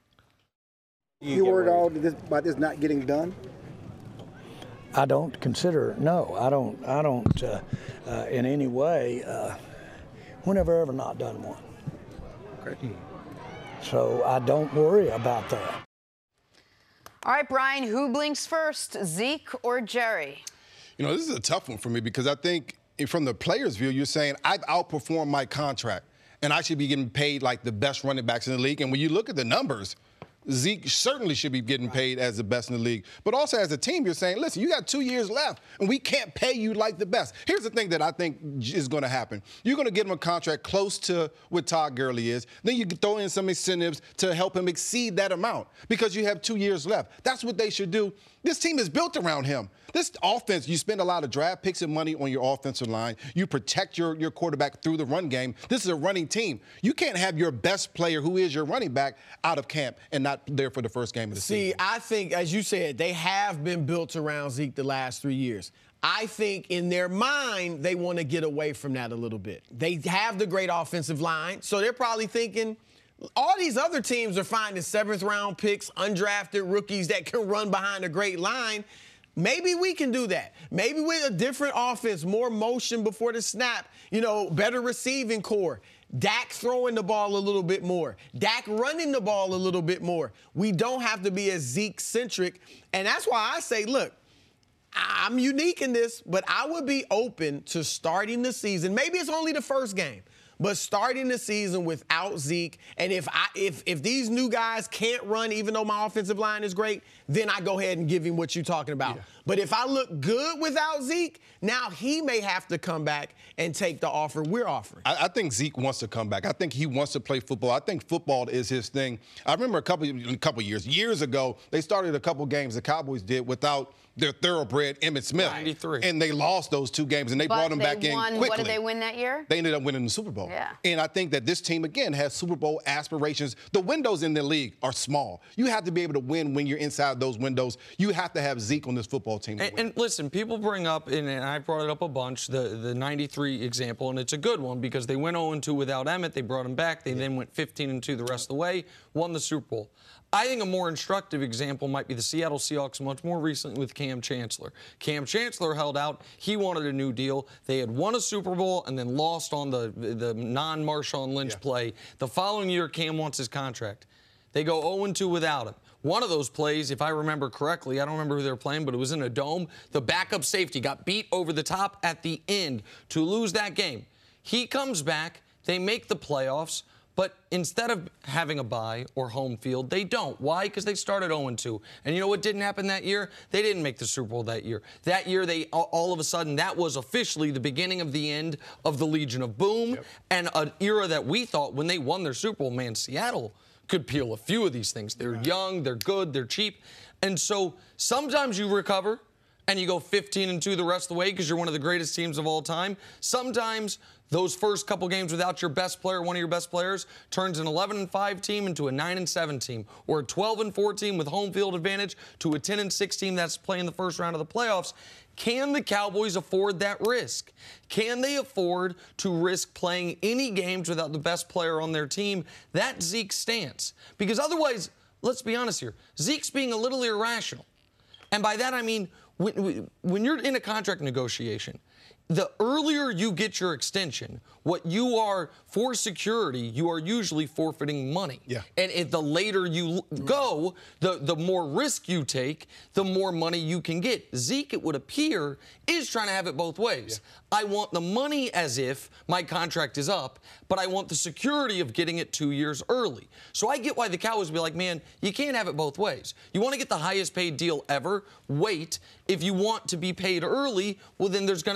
You worried all this, about this not getting done? I don't consider, no, I don't, I don't uh, uh, in any way, uh, we never ever not done one. Okay. So I don't worry about that. All right, Brian, who blinks first, Zeke or Jerry? You know, this is a tough one for me because I think from the player's view, you're saying I've outperformed my contract and I should be getting paid like the best running backs in the league. And when you look at the numbers, Zeke certainly should be getting paid as the best in the league. But also as a team, you're saying, listen, you got two years left, and we can't pay you like the best. Here's the thing that I think is going to happen. You're going to get him a contract close to what Todd Gurley is. Then you can throw in some incentives to help him exceed that amount because you have two years left. That's what they should do. This team is built around him. This offense, you spend a lot of draft picks and money on your offensive line. You protect your, your quarterback through the run game. This is a running team. You can't have your best player, who is your running back, out of camp and not there for the first game of the See, season. See, I think, as you said, they have been built around Zeke the last three years. I think in their mind, they want to get away from that a little bit. They have the great offensive line, so they're probably thinking, all these other teams are finding seventh-round picks, undrafted rookies that can run behind a great line. Maybe we can do that. Maybe with a different offense, more motion before the snap, you know, better receiving core. Dak throwing the ball a little bit more. Dak running the ball a little bit more. We don't have to be as Zeke-centric. And that's why I say, look, I'm unique in this, but I would be open to starting the season. Maybe it's only the first game. But starting the season without Zeke, and if I if if these new guys can't run, even though my offensive line is great, then I go ahead and give him what you're talking about. Yeah. But if I look good without Zeke, now he may have to come back and take the offer we're offering. I, I think Zeke wants to come back. I think he wants to play football. I think football is his thing. I remember a couple a couple years years ago, they started a couple games the Cowboys did without their thoroughbred Emmitt Smith. ninety-three. And they lost those two games, and they but brought him they back won, in quickly. What did they win that year? They ended up winning the Super Bowl. Yeah. And I think that this team, again, has Super Bowl aspirations. The windows in the league are small. You have to be able to win when you're inside those windows. You have to have Zeke on this football team. And, and listen, people bring up, and I brought it up a bunch, the, the ninety-three example, and it's a good one because they went oh and two without Emmitt. They brought him back. They yeah. then went fifteen and two the rest of the way, won the Super Bowl. I think a more instructive example might be the Seattle Seahawks much more recently with Cam Chancellor. Cam Chancellor held out. He wanted a new deal. They had won a Super Bowl and then lost on the, the non-Marshawn Lynch yeah. play. The following year, Cam wants his contract. They go oh and two without him. One of those plays, if I remember correctly, I don't remember who they were playing, but it was in a dome. The backup safety got beat over the top at the end to lose that game. He comes back. They make the playoffs. But instead of having a bye or home field, they don't. Why? Because they started oh and two. And you know what didn't happen that year? They didn't make the Super Bowl that year. That year, they all of a sudden, that was officially the beginning of the end of the Legion of Boom yep. and an era that we thought when they won their Super Bowl, man, Seattle could peel a few of these things. They're right. young, they're good, they're cheap. And so sometimes you recover and you go fifteen and two the rest of the way because you're one of the greatest teams of all time. Sometimes those first couple games without your best player, one of your best players, turns an eleven and five team into a nine and seven team, or a twelve and four team with home field advantage to a ten and six team that's playing the first round of the playoffs. Can the Cowboys afford that risk? Can they afford to risk playing any games without the best player on their team? That's Zeke's stance. Because otherwise, let's be honest here, Zeke's being a little irrational. And by that I mean, when, when you're in a contract negotiation, the earlier you get your extension, what you are for security, you are usually forfeiting money. Yeah. And if the later you go, the, the more risk you take, the more money you can get. Zeke, it would appear, is trying to have it both ways. Yeah. I want the money as if my contract is up, but I want the security of getting it two years early. So I get why the Cowboys would be like, man, you can't have it both ways. You want to get the highest paid deal ever, wait. If you want to be paid early, well, then there's going to be a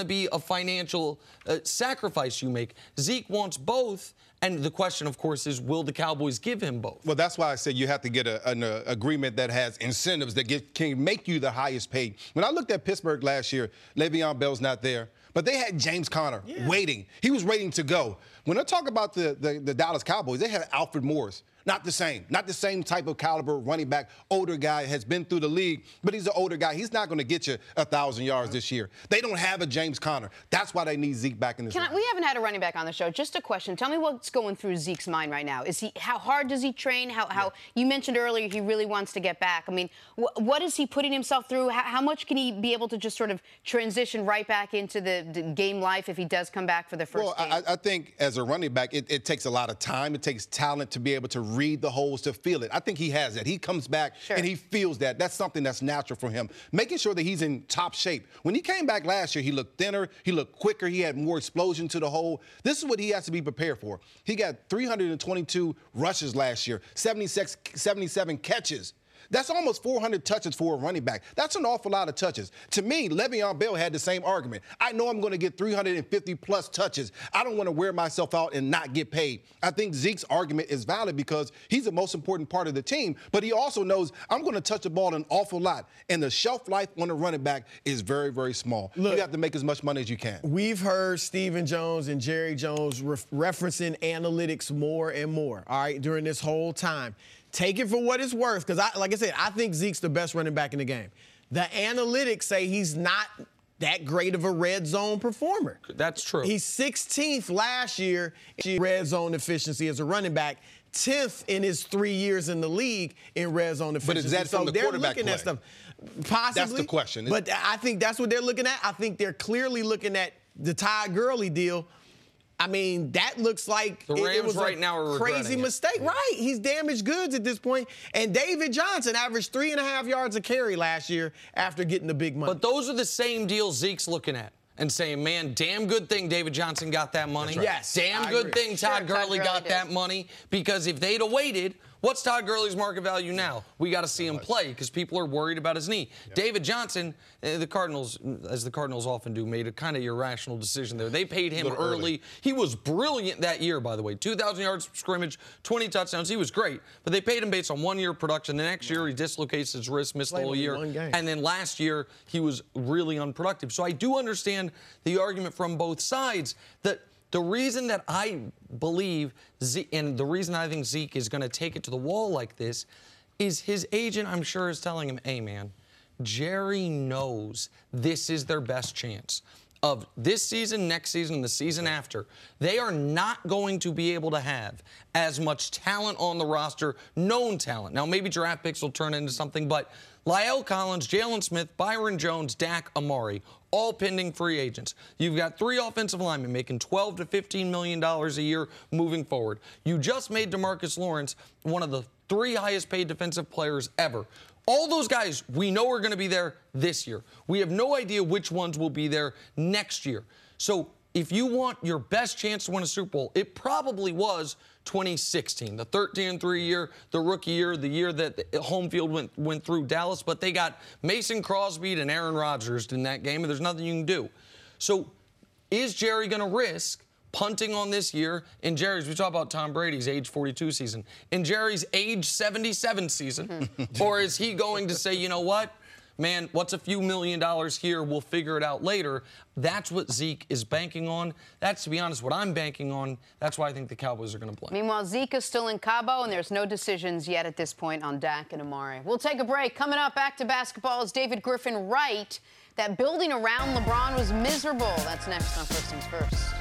financial uh, sacrifice you make. Zeke wants both. And the question, of course, is will the Cowboys give him both? Well, that's why I said you have to get a, an a, agreement that has incentives that get, can make you the highest paid. When I looked at Pittsburgh last year, Le'Veon Bell's not there, but they had James Conner yeah. waiting. He was waiting to go. When I talk about the, the, the Dallas Cowboys, they had Alfred Morris. Not the same. Not the same type of caliber running back. Older guy, has been through the league, but he's an older guy. He's not going to get you one thousand yards this year. They don't have a James Conner. That's why they need Zeke back in this Can I, we haven't had a running back on the show. Just a question. Tell me what's going through Zeke's mind right now. Is he? How hard does he train? How? how yeah. You mentioned earlier he really wants to get back. I mean, wh what is he putting himself through? How, how much can he be able to just sort of transition right back into the, the game life if he does come back for the first well, game? Well, I, I think as a running back, it, it takes a lot of time. It takes talent to be able to read the holes, to feel it. I think he has that. He comes back sure. and he feels that. That's something that's natural for him. Making sure that he's in top shape. When he came back last year, he looked thinner, he looked quicker, he had more explosion to the hole. This is what he has to be prepared for. He got three hundred twenty-two rushes last year, seventy-six, seventy-seven catches. That's almost four hundred touches for a running back. That's an awful lot of touches. To me, Le'Veon Bell had the same argument. I know I'm going to get three hundred fifty plus touches. I don't want to wear myself out and not get paid. I think Zeke's argument is valid because he's the most important part of the team, but he also knows I'm going to touch the ball an awful lot, and the shelf life on a running back is very, very small. Look, you have to make as much money as you can. We've heard Stephen Jones and Jerry Jones re referencing analytics more and more, all right, during this whole time. Take it for what it's worth, because, I, like I said, I think Zeke's the best running back in the game. The analytics say he's not that great of a red zone performer. That's true. He's sixteenth last year in red zone efficiency as a running back, tenth in his three years in the league in red zone efficiency. But is that from so the quarterback they're looking play? at stuff. Possibly. That's the question. But I think that's what they're looking at. I think they're clearly looking at the Todd Gurley deal. I mean, that looks like the Rams it, it was right a now are crazy mistake. It. Right. He's damaged goods at this point. And David Johnson averaged three and a half yards a carry last year after getting the big money. But those are the same deals Zeke's looking at and saying, man, damn good thing David Johnson got that money. Right. Yes. Damn I good agree. thing Todd sure, Gurley Todd got Gurley that money, because if they'd have waited, what's Todd Gurley's market value now? We got to see him play because people are worried about his knee. Yep. David Johnson, uh, the Cardinals, as the Cardinals often do, made a kind of irrational decision there. They paid him early. early. He was brilliant that year, by the way. two thousand yards scrimmage, twenty touchdowns. He was great. But they paid him based on one-year production. The next year, he dislocates his wrist, missed the whole year. And then last year, he was really unproductive. So I do understand the argument from both sides that the reason that I believe Zeke, and the reason I think Zeke is going to take it to the wall like this, is his agent, I'm sure, is telling him, hey, man, Jerry knows this is their best chance of this season, next season, and the season after. They are not going to be able to have as much talent on the roster, known talent. Now, maybe draft picks will turn into something, but La'el Collins, Jalen Smith, Byron Jones, Dak Amari, all pending free agents. You've got three offensive linemen making twelve to fifteen million dollars a year moving forward. You just made DeMarcus Lawrence one of the three highest paid defensive players ever. All those guys we know are going to be there this year. We have no idea which ones will be there next year. So if you want your best chance to win a Super Bowl, it probably was twenty sixteen, the thirteen and three year, the rookie year, the year that home field went, went through Dallas, but they got Mason Crosby and Aaron Rodgers in that game, and there's nothing you can do. So is Jerry going to risk punting on this year in Jerry's, we talk about Tom Brady's age forty-two season, in Jerry's age seventy-seven season, or is he going to say, you know what? Man, what's a few million dollars here? We'll figure it out later. That's what Zeke is banking on. That's, to be honest, what I'm banking on. That's why I think the Cowboys are going to play. Meanwhile, Zeke is still in Cabo, and there's no decisions yet at this point on Dak and Amari. We'll take a break. Coming up, back to basketball, is David Griffin right that building around LeBron was miserable? That's next on First Things First.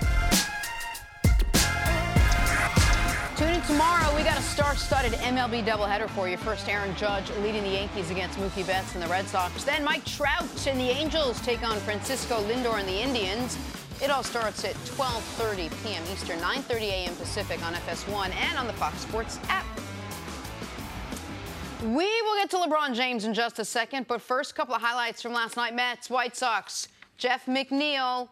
Tune in tomorrow. We got a star-studded M L B doubleheader for you. First, Aaron Judge leading the Yankees against Mookie Betts and the Red Sox. Then Mike Trout and the Angels take on Francisco Lindor and the Indians. It all starts at twelve thirty p m Eastern, nine thirty a m Pacific on F S one and on the Fox Sports app. We will get to LeBron James in just a second, but first, a couple of highlights from last night. Mets, White Sox, Jeff McNeil.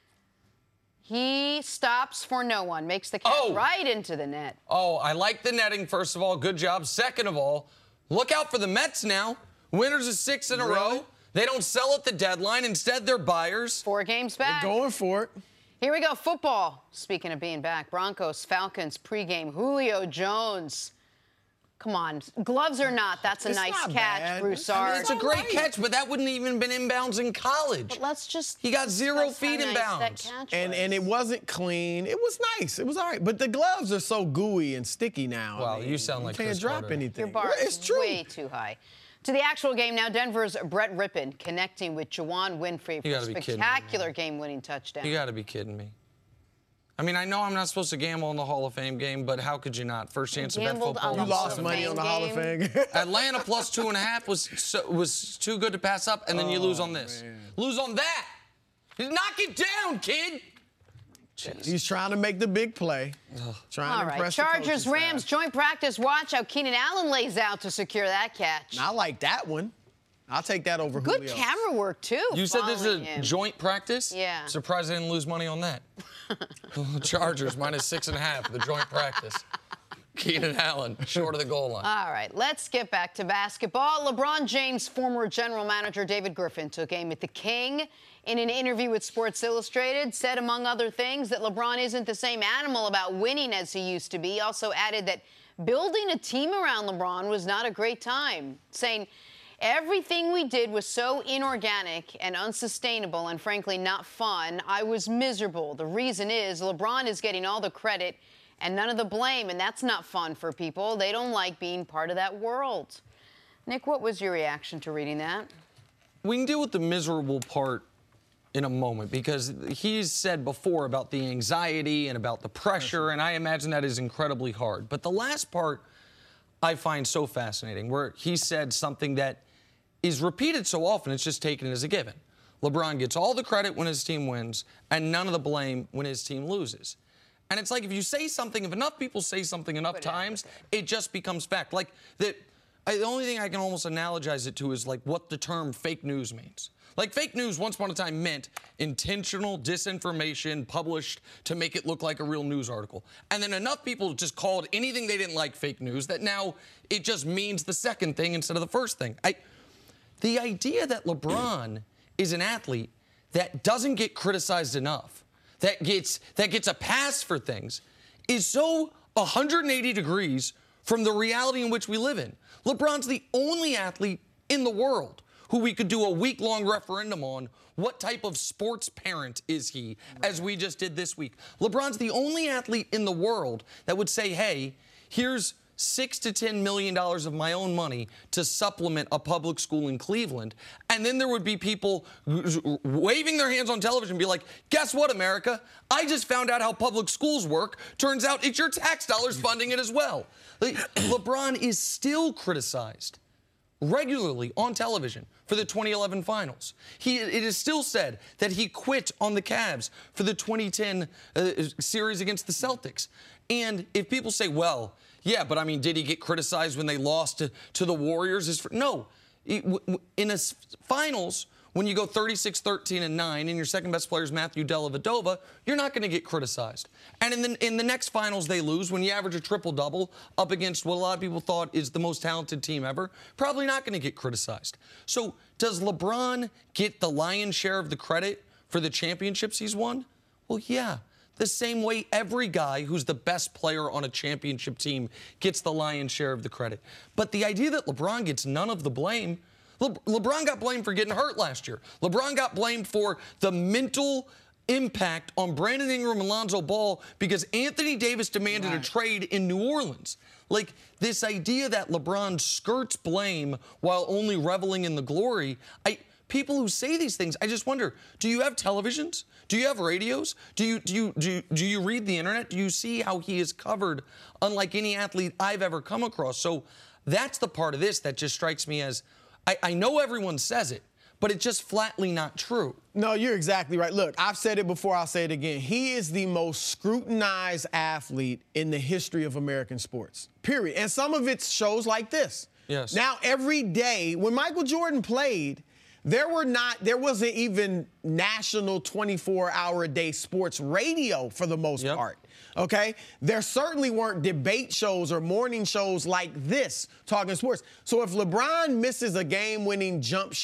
He stops for no one, makes the catch oh. right into the net. Oh, I like the netting, first of all. Good job. Second of all, look out for the Mets now. Winners of six in a really? row. They don't sell at the deadline. Instead, they're buyers. Four games back. They're going for it. Here we go. Football. Speaking of being back, Broncos, Falcons pregame. Julio Jones. Come on, gloves or not, that's a It's nice not catch, bad. Broussard. I mean, it's a great right. catch, but that wouldn't even been inbounds in college. But let's just. He got zero discuss feet how in nice bounds. that catch And was. and it wasn't clean. It was nice. It was all right. But the gloves are so gooey and sticky now. Wow, I mean, you sound like can't Chris drop Carter. anything. Your bar It's is true. way too high. To the actual game now, Denver's Brett Rippon connecting with Juwan Winfrey for You a gotta be kidding me, spectacular game-winning touchdown. You got to be kidding me. I mean, I know I'm not supposed to gamble on the Hall of Fame game, but how could you not? First chance to bet Gambled football. on You the lost Hall money of on the Fame Hall of game. Fame. Atlanta plus two and a half was so, was too good to pass up, and then you lose on this. man. Lose on that. Knock it down, kid. He's trying to make the big play. Trying All to right, impress the Chargers, coaching Rams, staff. joint practice. Watch how Keenan Allen lays out to secure that catch. I like that one. I'll take that over Good Julio. camera work, too. You said this is a following him. joint practice? Yeah. Surprised I didn't lose money on that. Chargers minus six and a half, the joint practice. Keenan Allen, short of the goal line. All right, let's get back to basketball. LeBron James' former general manager David Griffin took aim at the King. In an interview with Sports Illustrated, said, among other things, that LeBron isn't the same animal about winning as he used to be. Also added that building a team around LeBron was not a great time, saying, everything we did was so inorganic and unsustainable and, frankly, not fun. I was miserable. The reason is LeBron is getting all the credit and none of the blame, and that's not fun for people. They don't like being part of that world. Nick, what was your reaction to reading that? We can deal with the miserable part in a moment, because he's said before about the anxiety and about the pressure, and I imagine that is incredibly hard. But the last part I find so fascinating, where he said something that is repeated so often, it's just taken as a given. LeBron gets all the credit when his team wins and none of the blame when his team loses. And it's like, if you say something, if enough people say something enough times, it just becomes fact. Like, that, I, the only thing I can almost analogize it to is like what the term fake news means. Like, fake news once upon a time meant intentional disinformation published to make it look like a real news article. And then enough people just called anything they didn't like fake news that now it just means the second thing instead of the first thing. I, the idea that LeBron is an athlete that doesn't get criticized enough, that gets, that gets a pass for things, is so one hundred eighty degrees from the reality in which we live in. LeBron's the only athlete in the world who we could do a week-long referendum on what type of sports parent is he, right, as we just did this week. LeBron's the only athlete in the world that would say, hey, here's six to ten million dollars of my own money to supplement a public school in Cleveland. And then there would be people waving their hands on television and be like, guess what, America? I just found out how public schools work. Turns out it's your tax dollars funding it as well. Like, LeBron is still criticized regularly on television for the twenty eleven finals. He, it is still said that he quit on the Cavs for the twenty ten uh, series against the Celtics. And if people say, well, yeah, but I mean, did he get criticized when they lost to, to the Warriors? Is for, no. It, w- in a s- finals, when you go thirty-six, thirteen, and nine, and your second best player is Matthew Dellavedova, you're not going to get criticized. And in the, in the next finals they lose, when you average a triple-double up against what a lot of people thought is the most talented team ever, probably not going to get criticized. So does LeBron get the lion's share of the credit for the championships he's won? Well, yeah. The same way every guy who's the best player on a championship team gets the lion's share of the credit. But the idea that LeBron gets none of the blame, Le- LeBron got blamed for getting hurt last year. LeBron got blamed for the mental impact on Brandon Ingram and Lonzo Ball because Anthony Davis demanded right. a trade in New Orleans. Like, this idea that LeBron skirts blame while only reveling in the glory, I... People who say these things, I just wonder, do you have televisions? Do you have radios? Do you, do you, do you, do you read the internet? Do you see how he is covered unlike any athlete I've ever come across? So that's the part of this that just strikes me as, I, I know everyone says it, but it's just flatly not true. No, you're exactly right. Look, I've said it before, I'll say it again. He is the most scrutinized athlete in the history of American sports, period. And some of it's shows like this. Yes. Now, every day, when Michael Jordan played, There were not, there wasn't even national twenty-four hour a day sports radio for the most yep. part, okay? There certainly weren't debate shows or morning shows like this talking sports. So if LeBron misses a game-winning jump shot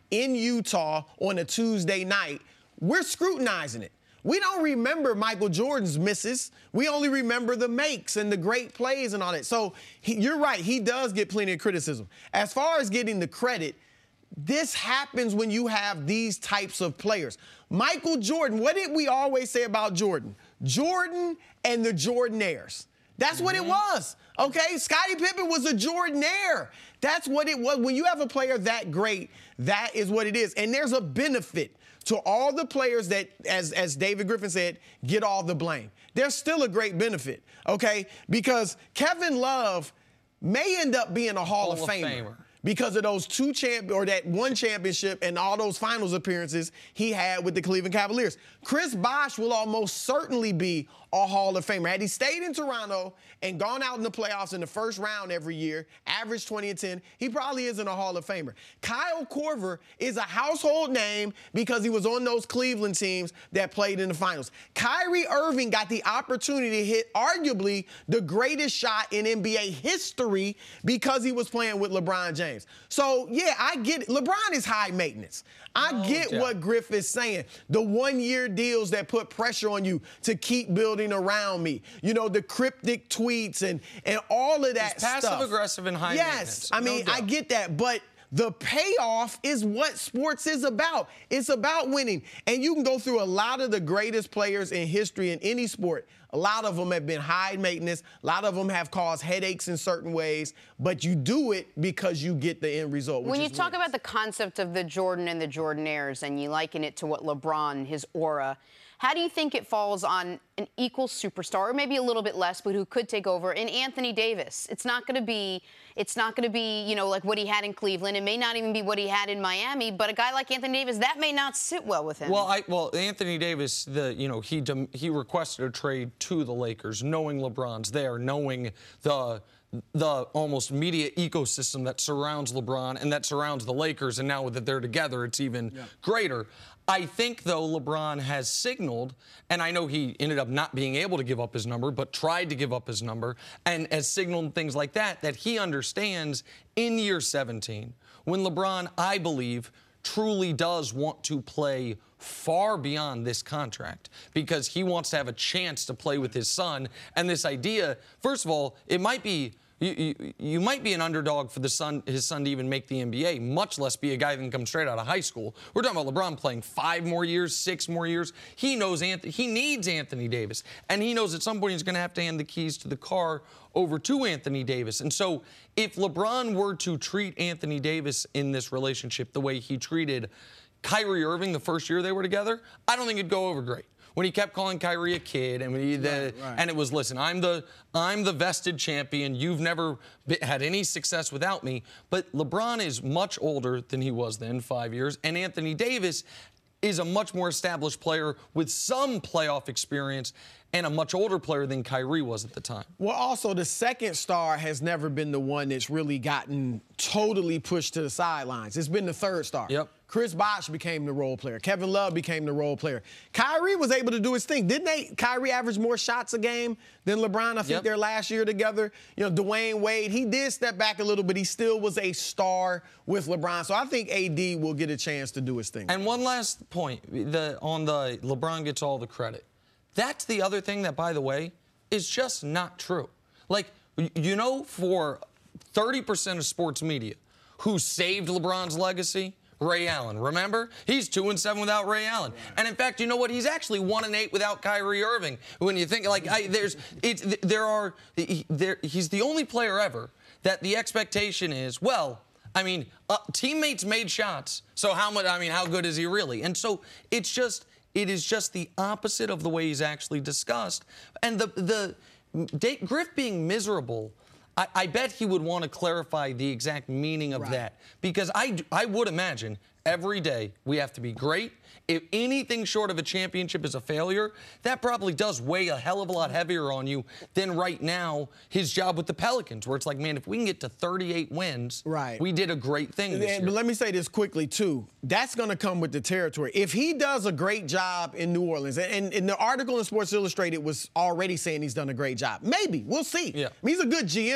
in Utah on a Tuesday night, we're scrutinizing it. We don't remember Michael Jordan's misses. We only remember the makes and the great plays and all that. So he, you're right. He does get plenty of criticism. As far as getting the credit, this happens when you have these types of players. Michael Jordan, what did we always say about Jordan? Jordan and the Jordanairs. That's mm-hmm. what it was, okay? Scottie Pippen was a Jordanaire. That's what it was. When you have a player that great, that is what it is. And there's a benefit to all the players that, as, as David Griffin said, get all the blame. There's still a great benefit, okay? Because Kevin Love may end up being a Hall, Hall of, of Famer. Famer. Because of those two champ or that one championship and all those finals appearances he had with the Cleveland Cavaliers. Chris Bosh will almost certainly be a Hall of Famer. Had he stayed in Toronto and gone out in the playoffs in the first round every year, averaged twenty and ten, he probably isn't a Hall of Famer. Kyle Korver is a household name because he was on those Cleveland teams that played in the finals. Kyrie Irving got the opportunity to hit arguably the greatest shot in N B A history because he was playing with LeBron James. So, yeah, I get it. LeBron is high maintenance. I oh, get yeah. what Griff is saying. The one-year deals that put pressure on you to keep building around me. You know, the cryptic tweets and, and all of that He's stuff. Passive-aggressive and high yes, maintenance. Yes, I mean, no I get that, but the payoff is what sports is about. It's about winning. And you can go through a lot of the greatest players in history in any sport. A lot of them have been high maintenance. A lot of them have caused headaches in certain ways, but you do it because you get the end result. When you talk wins. about the concept of the Jordan and the Jordanaires and you liken it to what LeBron, his aura, how do you think it falls on an equal superstar, or maybe a little bit less, but who could take over, in Anthony Davis? It's not going to be, it's not going to be, you know, like what he had in Cleveland. It may not even be what he had in Miami, but a guy like Anthony Davis, that may not sit well with him. Well, I, well, Anthony Davis, the, you know, he he requested a trade to the Lakers, knowing LeBron's there, knowing the the almost media ecosystem that surrounds LeBron and that surrounds the Lakers, and now that they're together, it's even yeah. greater. I think, though, LeBron has signaled, and I know he ended up not being able to give up his number, but tried to give up his number, and has signaled things like that, that he understands in year seventeen, when LeBron, I believe, truly does want to play far beyond this contract because he wants to have a chance to play with his son. And this idea, first of all, it might be You, you, you might be an underdog for the son, his son to even make the N B A, much less be a guy that can come straight out of high school. We're talking about LeBron playing five more years, six more years. He knows Anthony, he needs Anthony Davis, and he knows at some point he's going to have to hand the keys to the car over to Anthony Davis. And so if LeBron were to treat Anthony Davis in this relationship the way he treated Kyrie Irving the first year they were together, I don't think it'd go over great. When he kept calling Kyrie a kid, and, he, the, right, right. and it was, listen, I'm the I'm the vested champion. You've never been, had any success without me. But LeBron is much older than he was then, five years, and Anthony Davis is a much more established player with some playoff experience and a much older player than Kyrie was at the time. Well, also, the second star has never been the one that's really gotten totally pushed to the sidelines. It's been the third star. Yep. Chris Bosh became the role player. Kevin Love became the role player. Kyrie was able to do his thing. Didn't they? Kyrie average more shots a game than LeBron, I think, yep. their last year together. You know, Dwayne Wade, he did step back a little, but he still was a star with LeBron. So I think A D will get a chance to do his thing. And one last point, the, on the LeBron gets all the credit. That's the other thing that, by the way, is just not true. Like, you know, for thirty percent of sports media, who saved LeBron's legacy? Ray Allen. Remember? He's two and seven without Ray Allen. Right. And in fact, you know what? He's actually one and eight without Kyrie Irving. When you think, like, I, there's, it's, there are, there, he's the only player ever that the expectation is, well, I mean, uh, teammates made shots. So how much, I mean, how good is he really? And so it's just, it is just the opposite of the way he's actually discussed. And the, the Griff being miserable, I, I bet he would want to clarify the exact meaning of right. that. Because I, I would imagine every day we have to be great. If anything short of a championship is a failure, that probably does weigh a hell of a lot heavier on you than right now his job with the Pelicans, where it's like, man, if we can get to thirty-eight wins, right. we did a great thing this and, year. But let me say this quickly, too. That's going to come with the territory. If he does a great job in New Orleans, and, and the article in Sports Illustrated was already saying he's done a great job. Maybe. We'll see. Yeah. I mean, he's a good G M.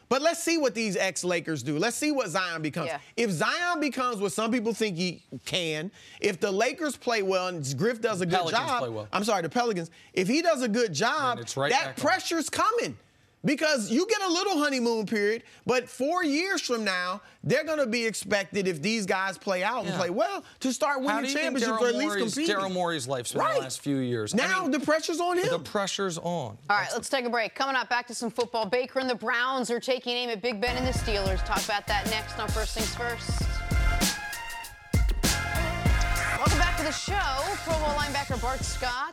But let's see what these ex-Lakers do. Let's see what Zion becomes. Yeah. If Zion becomes what some people think he can, if the Lakers play well and Griff does a good Pelicans job, play well. I'm sorry, the Pelicans, if he does a good job, it's right that back on. pressure's coming. Because you get a little honeymoon period, but four years from now, they're going to be expected, if these guys play out and Yeah. play well, to start How winning do you think championships Daryl or at least Morey's, competing. Daryl Morey's life's been Right. the last few years? I Now mean, the pressure's on him. the pressure's on. All right, let's take a break. Coming up, back to some football. Baker and the Browns are taking aim at Big Ben and the Steelers. Talk about that next on First Things First. Welcome back to the show. Pro Bowl linebacker Bart Scott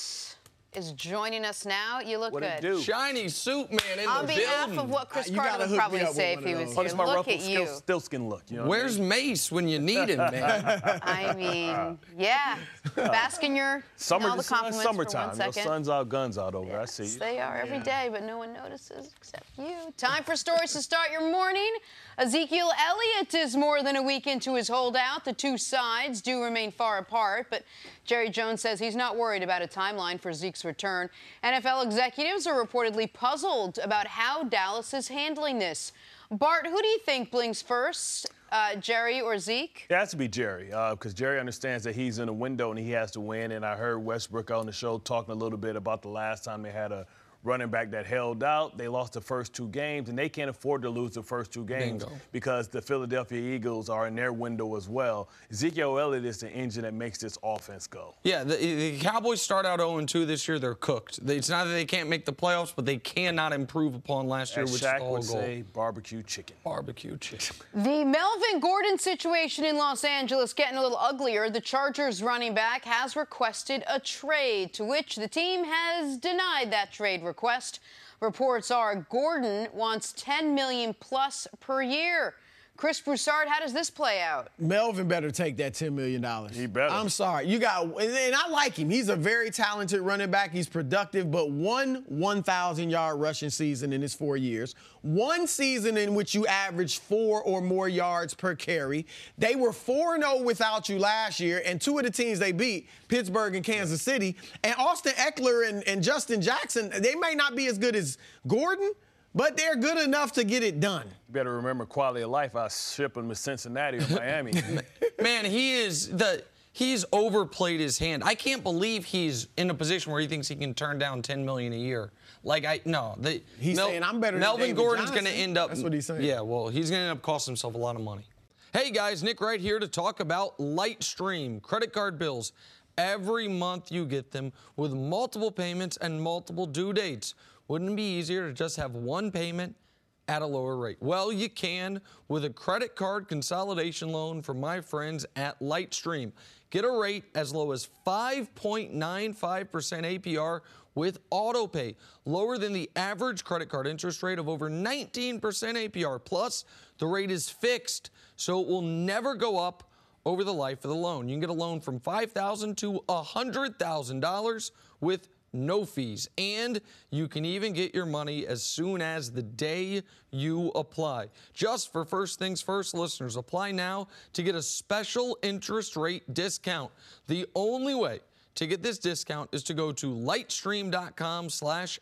is joining us now. You look What good. it do? Shiny suit man in On the behalf building. of what Chris Uh, you Carter gotta would hook probably me up say with if he one of was those. Oh, here. this is my Look ruffled at you. still, stillskin look. You know what Where's I mean? Mace when you need him, man? I mean, yeah. Bask in your Summer, all the this is compliments summertime. for one Your second. sun's out, guns out over. I see you. They are every day, but no one notices except you. Time for stories to start your morning. Ezekiel Elliott is more than a week into his holdout. The two sides do remain far apart, but Jerry Jones says he's not worried about a timeline for Zeke's return. N F L executives are reportedly puzzled about how Dallas is handling this. Bart, who do you think blings first, uh, Jerry or Zeke? It has to be Jerry, because uh, Jerry understands that he's in a window and he has to win. And I heard Westbrook on the show talking a little bit about the last time they had a running back that held out. They lost the first two games, and they can't afford to lose the first two games Bingo. because the Philadelphia Eagles are in their window as well. Ezekiel Elliott is the engine that makes this offense go. Yeah, the, the Cowboys start out oh and two this year. They're cooked. They, it's not that they can't make the playoffs, but they cannot improve upon last year, As which Shaq is the whole would goal. say, barbecue chicken. Barbecue chicken. The Melvin Gordon situation in Los Angeles getting a little uglier. The Chargers running back has requested a trade, to which the team has denied that trade request. Reports are Gordon wants ten million dollars plus per year. Chris Broussard, how does this play out? Melvin better take that ten million dollars. He better. I'm sorry. You got, and I like him. He's a very talented running back. He's productive, but one one thousand yard rushing season in his four years. One season in which you averaged four or more yards per carry. They were four and oh without you last year, and two of the teams they beat, Pittsburgh and Kansas City. And Austin Eckler and, and Justin Jackson, they may not be as good as Gordon, but they're good enough to get it done. You better remember quality of life. I ship him to Cincinnati or Miami. Man, he is the he's overplayed his hand. I can't believe he's in a position where he thinks he can turn down ten million dollars a year. Like I no, the, He's saying, I'm better than Melvin David Gordon's Johnson. going to end up. That's what he's saying. Yeah, well, he's going to end up costing himself a lot of money. Hey guys, Nick right here to talk about Lightstream credit card bills. Every month you get them with multiple payments and multiple due dates. Wouldn't it be easier to just have one payment at a lower rate? Well, you can with a credit card consolidation loan from my friends at Lightstream. Get a rate as low as five point nine five percent A P R with AutoPay, lower than the average credit card interest rate of over nineteen percent A P R. Plus, the rate is fixed, so it will never go up over the life of the loan. You can get a loan from five thousand dollars to one hundred thousand dollars with no fees. And you can even get your money as soon as the day you apply. Just for First Things First listeners, apply now to get a special interest rate discount. The only way to get this discount is to go to lightstream.com slash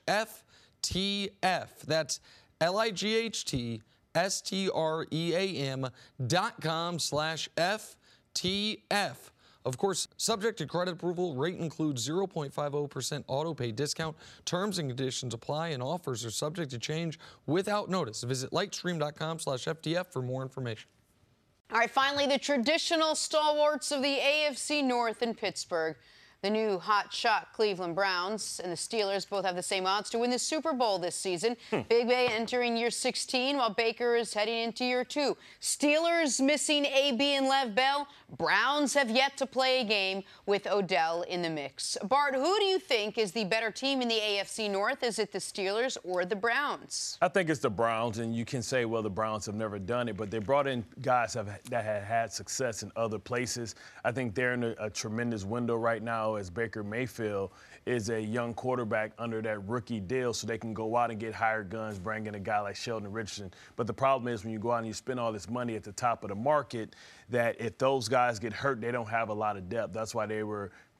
FTF. That's L I G H T S T R E A M dot com slash F T F. Of course, subject to credit approval, rate includes zero point five zero percent auto pay discount. Terms and conditions apply, and offers are subject to change without notice. Visit lightstream.com slash FTF for more information. All right, finally, the traditional stalwarts of the A F C North in Pittsburgh. The new hot-shot Cleveland Browns and the Steelers both have the same odds to win the Super Bowl this season. Hmm. Big Bay entering year sixteen, while Baker is heading into year two. Steelers missing A B and Lev Bell. Browns have yet to play a game with Odell in the mix. Bart, who do you think is the better team in the A F C North? Is it the Steelers or the Browns? I think it's the Browns, and you can say, well, the Browns have never done it, but they brought in guys have, that had had success in other places. I think they're in a, a tremendous window right now as Baker Mayfield is a young quarterback under that rookie deal, so they can go out and get hired guns, bring in a guy like Sheldon Richardson. But the problem is when you go out and you spend all this money at the top of the market, that if those guys get hurt, they don't have a lot of depth. That's why they were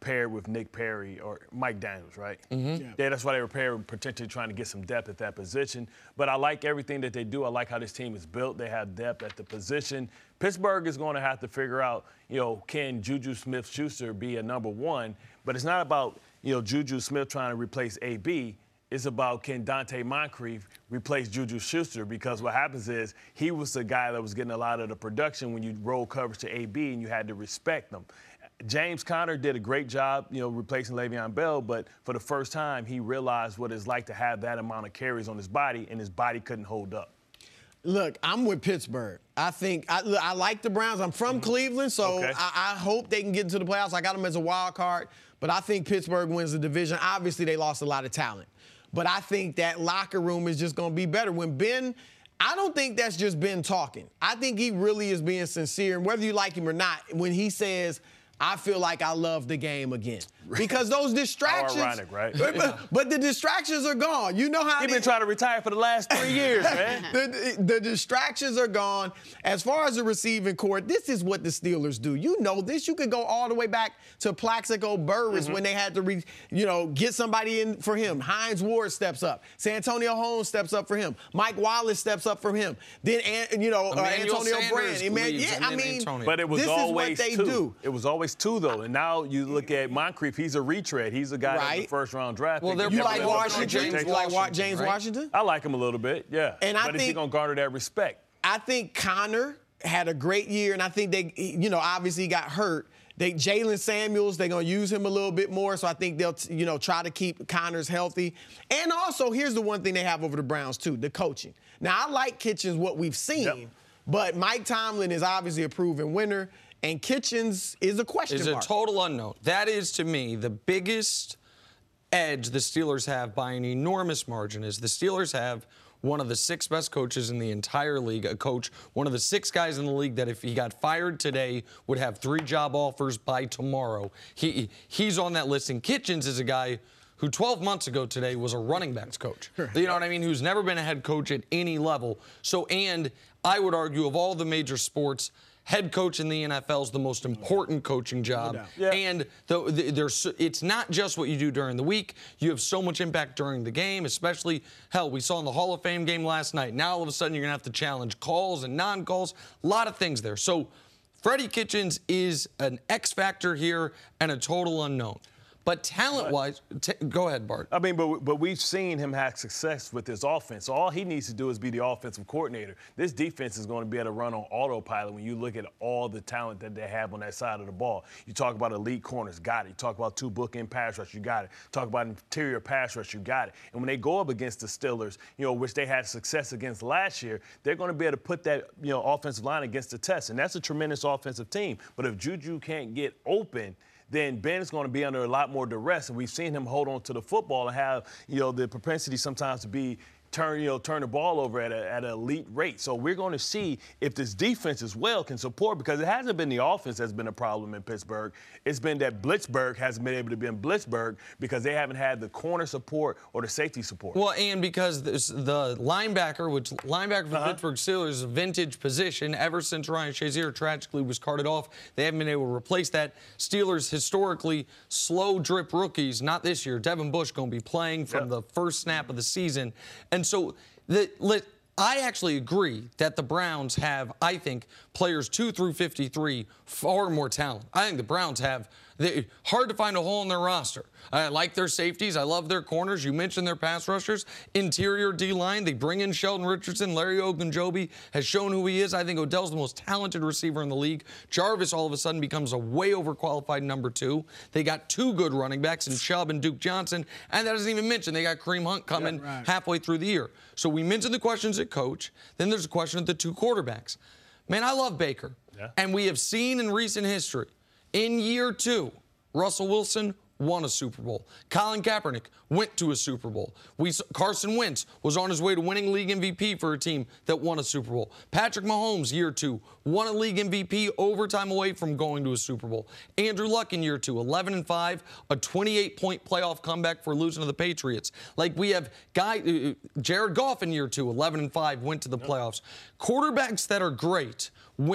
paired with Nick Perry or Mike Daniels, right? Mm-hmm. Yeah. yeah, that's why they were paired, potentially trying to get some depth at that position. But I like everything that they do. I like how this team is built. They have depth at the position. Pittsburgh is going to have to figure out, you know, can Juju Smith-Schuster be a number one? But it's not about, you know, Juju Smith trying to replace A B. It's about can Dante Moncrief replace Juju Schuster, because what happens is he was the guy that was getting a lot of the production when you roll coverage to A B and you had to respect them. James Conner did a great job, you know, replacing Le'Veon Bell, but for the first time he realized what it's like to have that amount of carries on his body, and his body couldn't hold up. Look, I'm with Pittsburgh. I think I, look, I like the Browns. I'm from mm-hmm. Cleveland, so okay. I, I hope they can get into the playoffs. I got them as a wild card, but I think Pittsburgh wins the division. Obviously, they lost a lot of talent, but I think that locker room is just going to be better. When Ben, I don't think that's just Ben talking. I think he really is being sincere, and whether you like him or not, when he says, I feel like I love the game again. Because those distractions. How ironic, right? But, but, but the distractions are gone. You know how He's been trying to retire for the last three years, man. the, the distractions are gone. As far as the receiving court, this is what the Steelers do. You know this. You could go all the way back to Plaxico Burress mm-hmm. when they had to, re, you know, get somebody in for him. Hines Ward steps up. Santonio Holmes steps up for him. Mike Wallace steps up for him. Then, you know, uh, Antonio Brand. Eman- yeah, I mean, Antonio. But it was this always is what they two. do. It was always two, though. And now you look at Moncrief, he's a retread. He's a guy right. that's a first-round draft well, pick. You like Washington? James you like Washington, James right? Washington? I like him a little bit, yeah. And I but think, is he going to garner that respect? I think Connor had a great year, and I think they, you know, obviously got hurt. They Jalen Samuels, they're going to use him a little bit more, so I think they'll, you know, try to keep Connors healthy. And also, here's the one thing they have over the Browns, too, the coaching. Now, I like Kitchens, what we've seen, yep. but Mike Tomlin is obviously a proven winner. And Kitchens is a question is mark. Is a total unknown. That is, to me, the biggest edge the Steelers have by an enormous margin is the Steelers have one of the six best coaches in the entire league, a coach, one of the six guys in the league that if he got fired today would have three job offers by tomorrow. He He's on that list. And Kitchens is a guy who twelve months ago today was a running backs coach. You know what I mean? Who's never been a head coach at any level. So, and I would argue of all the major sports, head coach in the N F L is the most important coaching job. No yeah. And the, the, there's, it's not just what you do during the week. You have so much impact during the game, especially, hell, we saw in the Hall of Fame game last night. Now all of a sudden you're going to have to challenge calls and non-calls. A lot of things there. So Freddie Kitchens is an X factor here and a total unknown. But talent-wise, t- go ahead, Bart. I mean, but but we've seen him have success with his offense. So all he needs to do is be the offensive coordinator. This defense is going to be able to run on autopilot when you look at all the talent that they have on that side of the ball. You talk about elite corners, got it. You talk about two bookend pass rush, you got it. Talk about interior pass rush, you got it. And when they go up against the Steelers, you know, which they had success against last year, they're going to be able to put that, you know, offensive line against the test. And that's a tremendous offensive team. But if Juju can't get open, then Ben is going to be under a lot more duress. And we've seen him hold on to the football and have, you know, the propensity sometimes to be turn, you know, turn the ball over at, a, at an elite rate. So we're going to see if this defense as well can support, because it hasn't been the offense that's been a problem in Pittsburgh. It's been that Blitzburg hasn't been able to be in Blitzburg because they haven't had the corner support or the safety support. Well, and because this, the linebacker, which linebacker for the uh-huh. Pittsburgh Steelers is a vintage position ever since Ryan Shazier tragically was carted off. They haven't been able to replace that. Steelers historically slow drip rookies, not this year. Devin Bush going to be playing from yep. the first snap of the season. And so the, let, I actually agree that the Browns have, I think, players two through fifty-three far more talent. I think the Browns have, they, hard to find a hole in their roster. I like their safeties. I love their corners. You mentioned their pass rushers. Interior D-line, they bring in Sheldon Richardson. Larry Ogunjobi has shown who he is. I think Odell's the most talented receiver in the league. Jarvis all of a sudden becomes a way overqualified number two. They got two good running backs in Chubb and Duke Johnson. And that doesn't even mention they got Kareem Hunt coming yeah, right. halfway through the year. So we mentioned the questions at coach. Then there's a question of the two quarterbacks. Man, I love Baker. Yeah. And we have seen in recent history, in year two, Russell Wilson won a Super Bowl. Colin Kaepernick went to a Super Bowl. We Carson Wentz was on his way to winning league M V P for a team that won a Super Bowl. Patrick Mahomes, year two, won a league M V P overtime away from going to a Super Bowl. Andrew Luck in year two, eleven and five, a twenty-eight point playoff comeback for losing to the Patriots. Like we have guy uh, Jared Goff in year two, eleven and five, went to the playoffs. Quarterbacks that are great win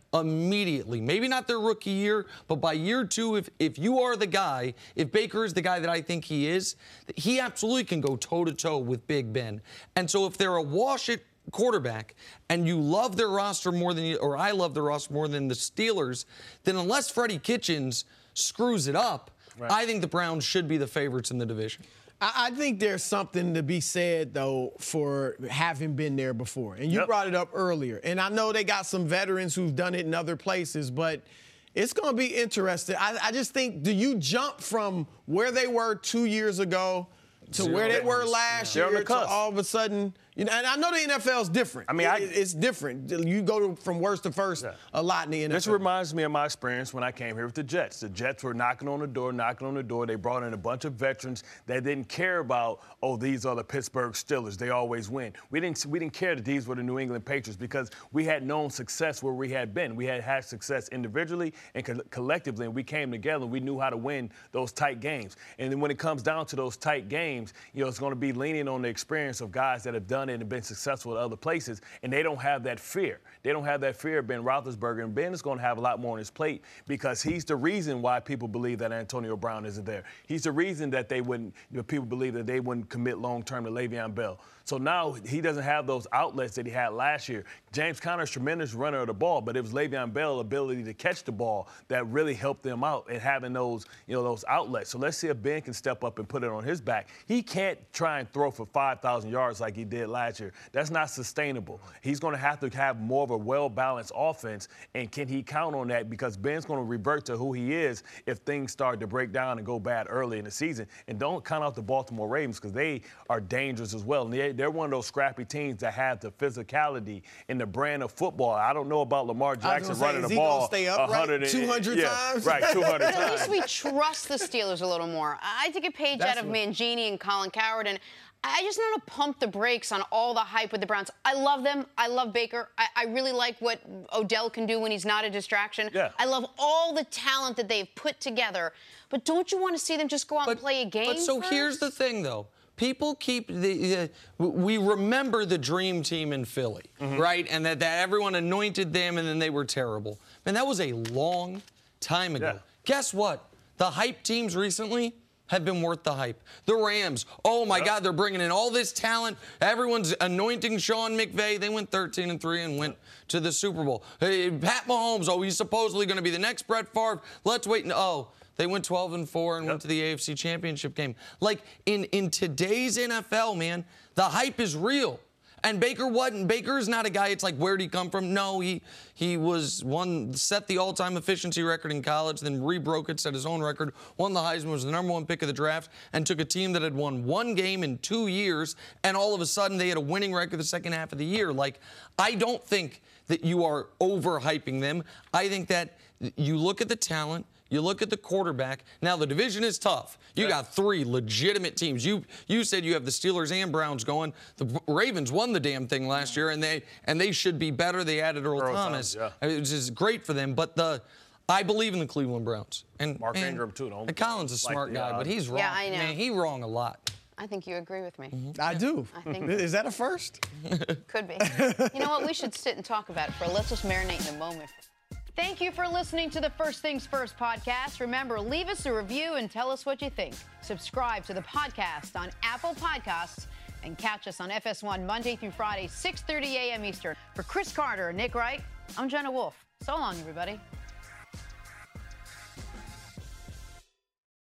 immediately. Maybe not their rookie year, but by year two, if, if you are the guy, if Baker is the guy that I think he is, he absolutely can go toe-to-toe with Big Ben. And so if they're a wash it quarterback and you love their roster more than you, or I love their roster more than the Steelers, then unless Freddie Kitchens screws it up, right. I think the Browns should be the favorites in the division. I think there's something to be said, though, for having been there before. And you yep. brought it up earlier. And I know they got some veterans who've done it in other places, but it's going to be interesting. I, I just think, do you jump from where they were two years ago to Zero where they were last yeah. year to all of a sudden? You know, and I know the N F L is different. I mean, it, I, it's different. You go from worst to first yeah. a lot in the N F L. This reminds me of my experience when I came here with the Jets. The Jets were knocking on the door, knocking on the door. They brought in a bunch of veterans that didn't care about, oh, these are the Pittsburgh Steelers. They always win. We didn't we didn't care that these were the New England Patriots because we had known success where we had been. We had had success individually and co- collectively, and we came together and we knew how to win those tight games. And then when it comes down to those tight games, you know, it's going to be leaning on the experience of guys that have done it and been successful at other places, and they don't have that fear. They don't have that fear of Ben Roethlisberger, and Ben is going to have a lot more on his plate because he's the reason why people believe that Antonio Brown isn't there. He's the reason that they wouldn't, you know, people believe that they wouldn't commit long-term to Le'Veon Bell. So now he doesn't have those outlets that he had last year. James Conner's tremendous runner of the ball, but it was Le'Veon Bell's ability to catch the ball that really helped them out and having those, you know, those outlets. So let's see if Ben can step up and put it on his back. He can't try and throw for five thousand yards like he did last year. That's not sustainable. He's going to have to have more of a well-balanced offense, and can he count on that? Because Ben's going to revert to who he is if things start to break down and go bad early in the season. And don't count out the Baltimore Ravens because they are dangerous as well. And they, they're one of those scrappy teams that have the physicality and the brand of football. I don't know about Lamar Jackson say, running the ball stay up, right? two hundred yeah, times? Right, two hundred but times. At least we trust the Steelers a little more. I take a page That's out of what... Mangini and Colin Cowherd, and I just want to pump the brakes on all the hype with the Browns. I love them. I love Baker. I, I really like what Odell can do when he's not a distraction. Yeah. I love all the talent that they've put together. But don't you want to see them just go out but, and play a game But so first? Here's the thing, though. People keep the, uh, we remember the dream team in Philly, mm-hmm. right? And that, that everyone anointed them and then they were terrible. Man, that was a long time ago. Yeah. Guess what? The hype teams recently have been worth the hype. The Rams, oh my yep. God, they're bringing in all this talent. Everyone's anointing Sean McVay. They went thirteen and three and went to the Super Bowl. Hey, Pat Mahomes, oh, he's supposedly going to be the next Brett Favre. Let's wait and oh. They went twelve and four and yep. went to the A F C Championship game. Like, in, in today's N F L, man, the hype is real. And Baker wasn't. Baker is not a guy, it's like, where'd he come from? No, he he was one, set the all-time efficiency record in college, then rebroke it, set his own record, won the Heisman, was the number one pick of the draft, and took a team that had won one game in two years, and all of a sudden they had a winning record the second half of the year. Like, I don't think that you are overhyping them. I think that you look at the talent, you look at the quarterback. Now, the division is tough. You yeah. got three legitimate teams. You you said you have the Steelers and Browns going. The Ravens won the damn thing last year, and they and they should be better. They added Earl, Earl Thomas, Thomas yeah. which is great for them. But the I believe in the Cleveland Browns. And Mark and, Ingram, too. Don't and Colin's a smart like the, guy, uh, but he's wrong. Yeah, I know. Man, he's wrong a lot. I think you agree with me. Mm-hmm. I do. I think is that a first? Could be. You know what? We should sit and talk about it for. Let's just marinate in a moment. Thank you for listening to the First Things First podcast. Remember, leave us a review and tell us what you think. Subscribe to the podcast on Apple Podcasts and catch us on F S one Monday through Friday, six thirty a.m. Eastern. For Chris Carter and Nick Wright, I'm Jenna Wolf. So long, everybody.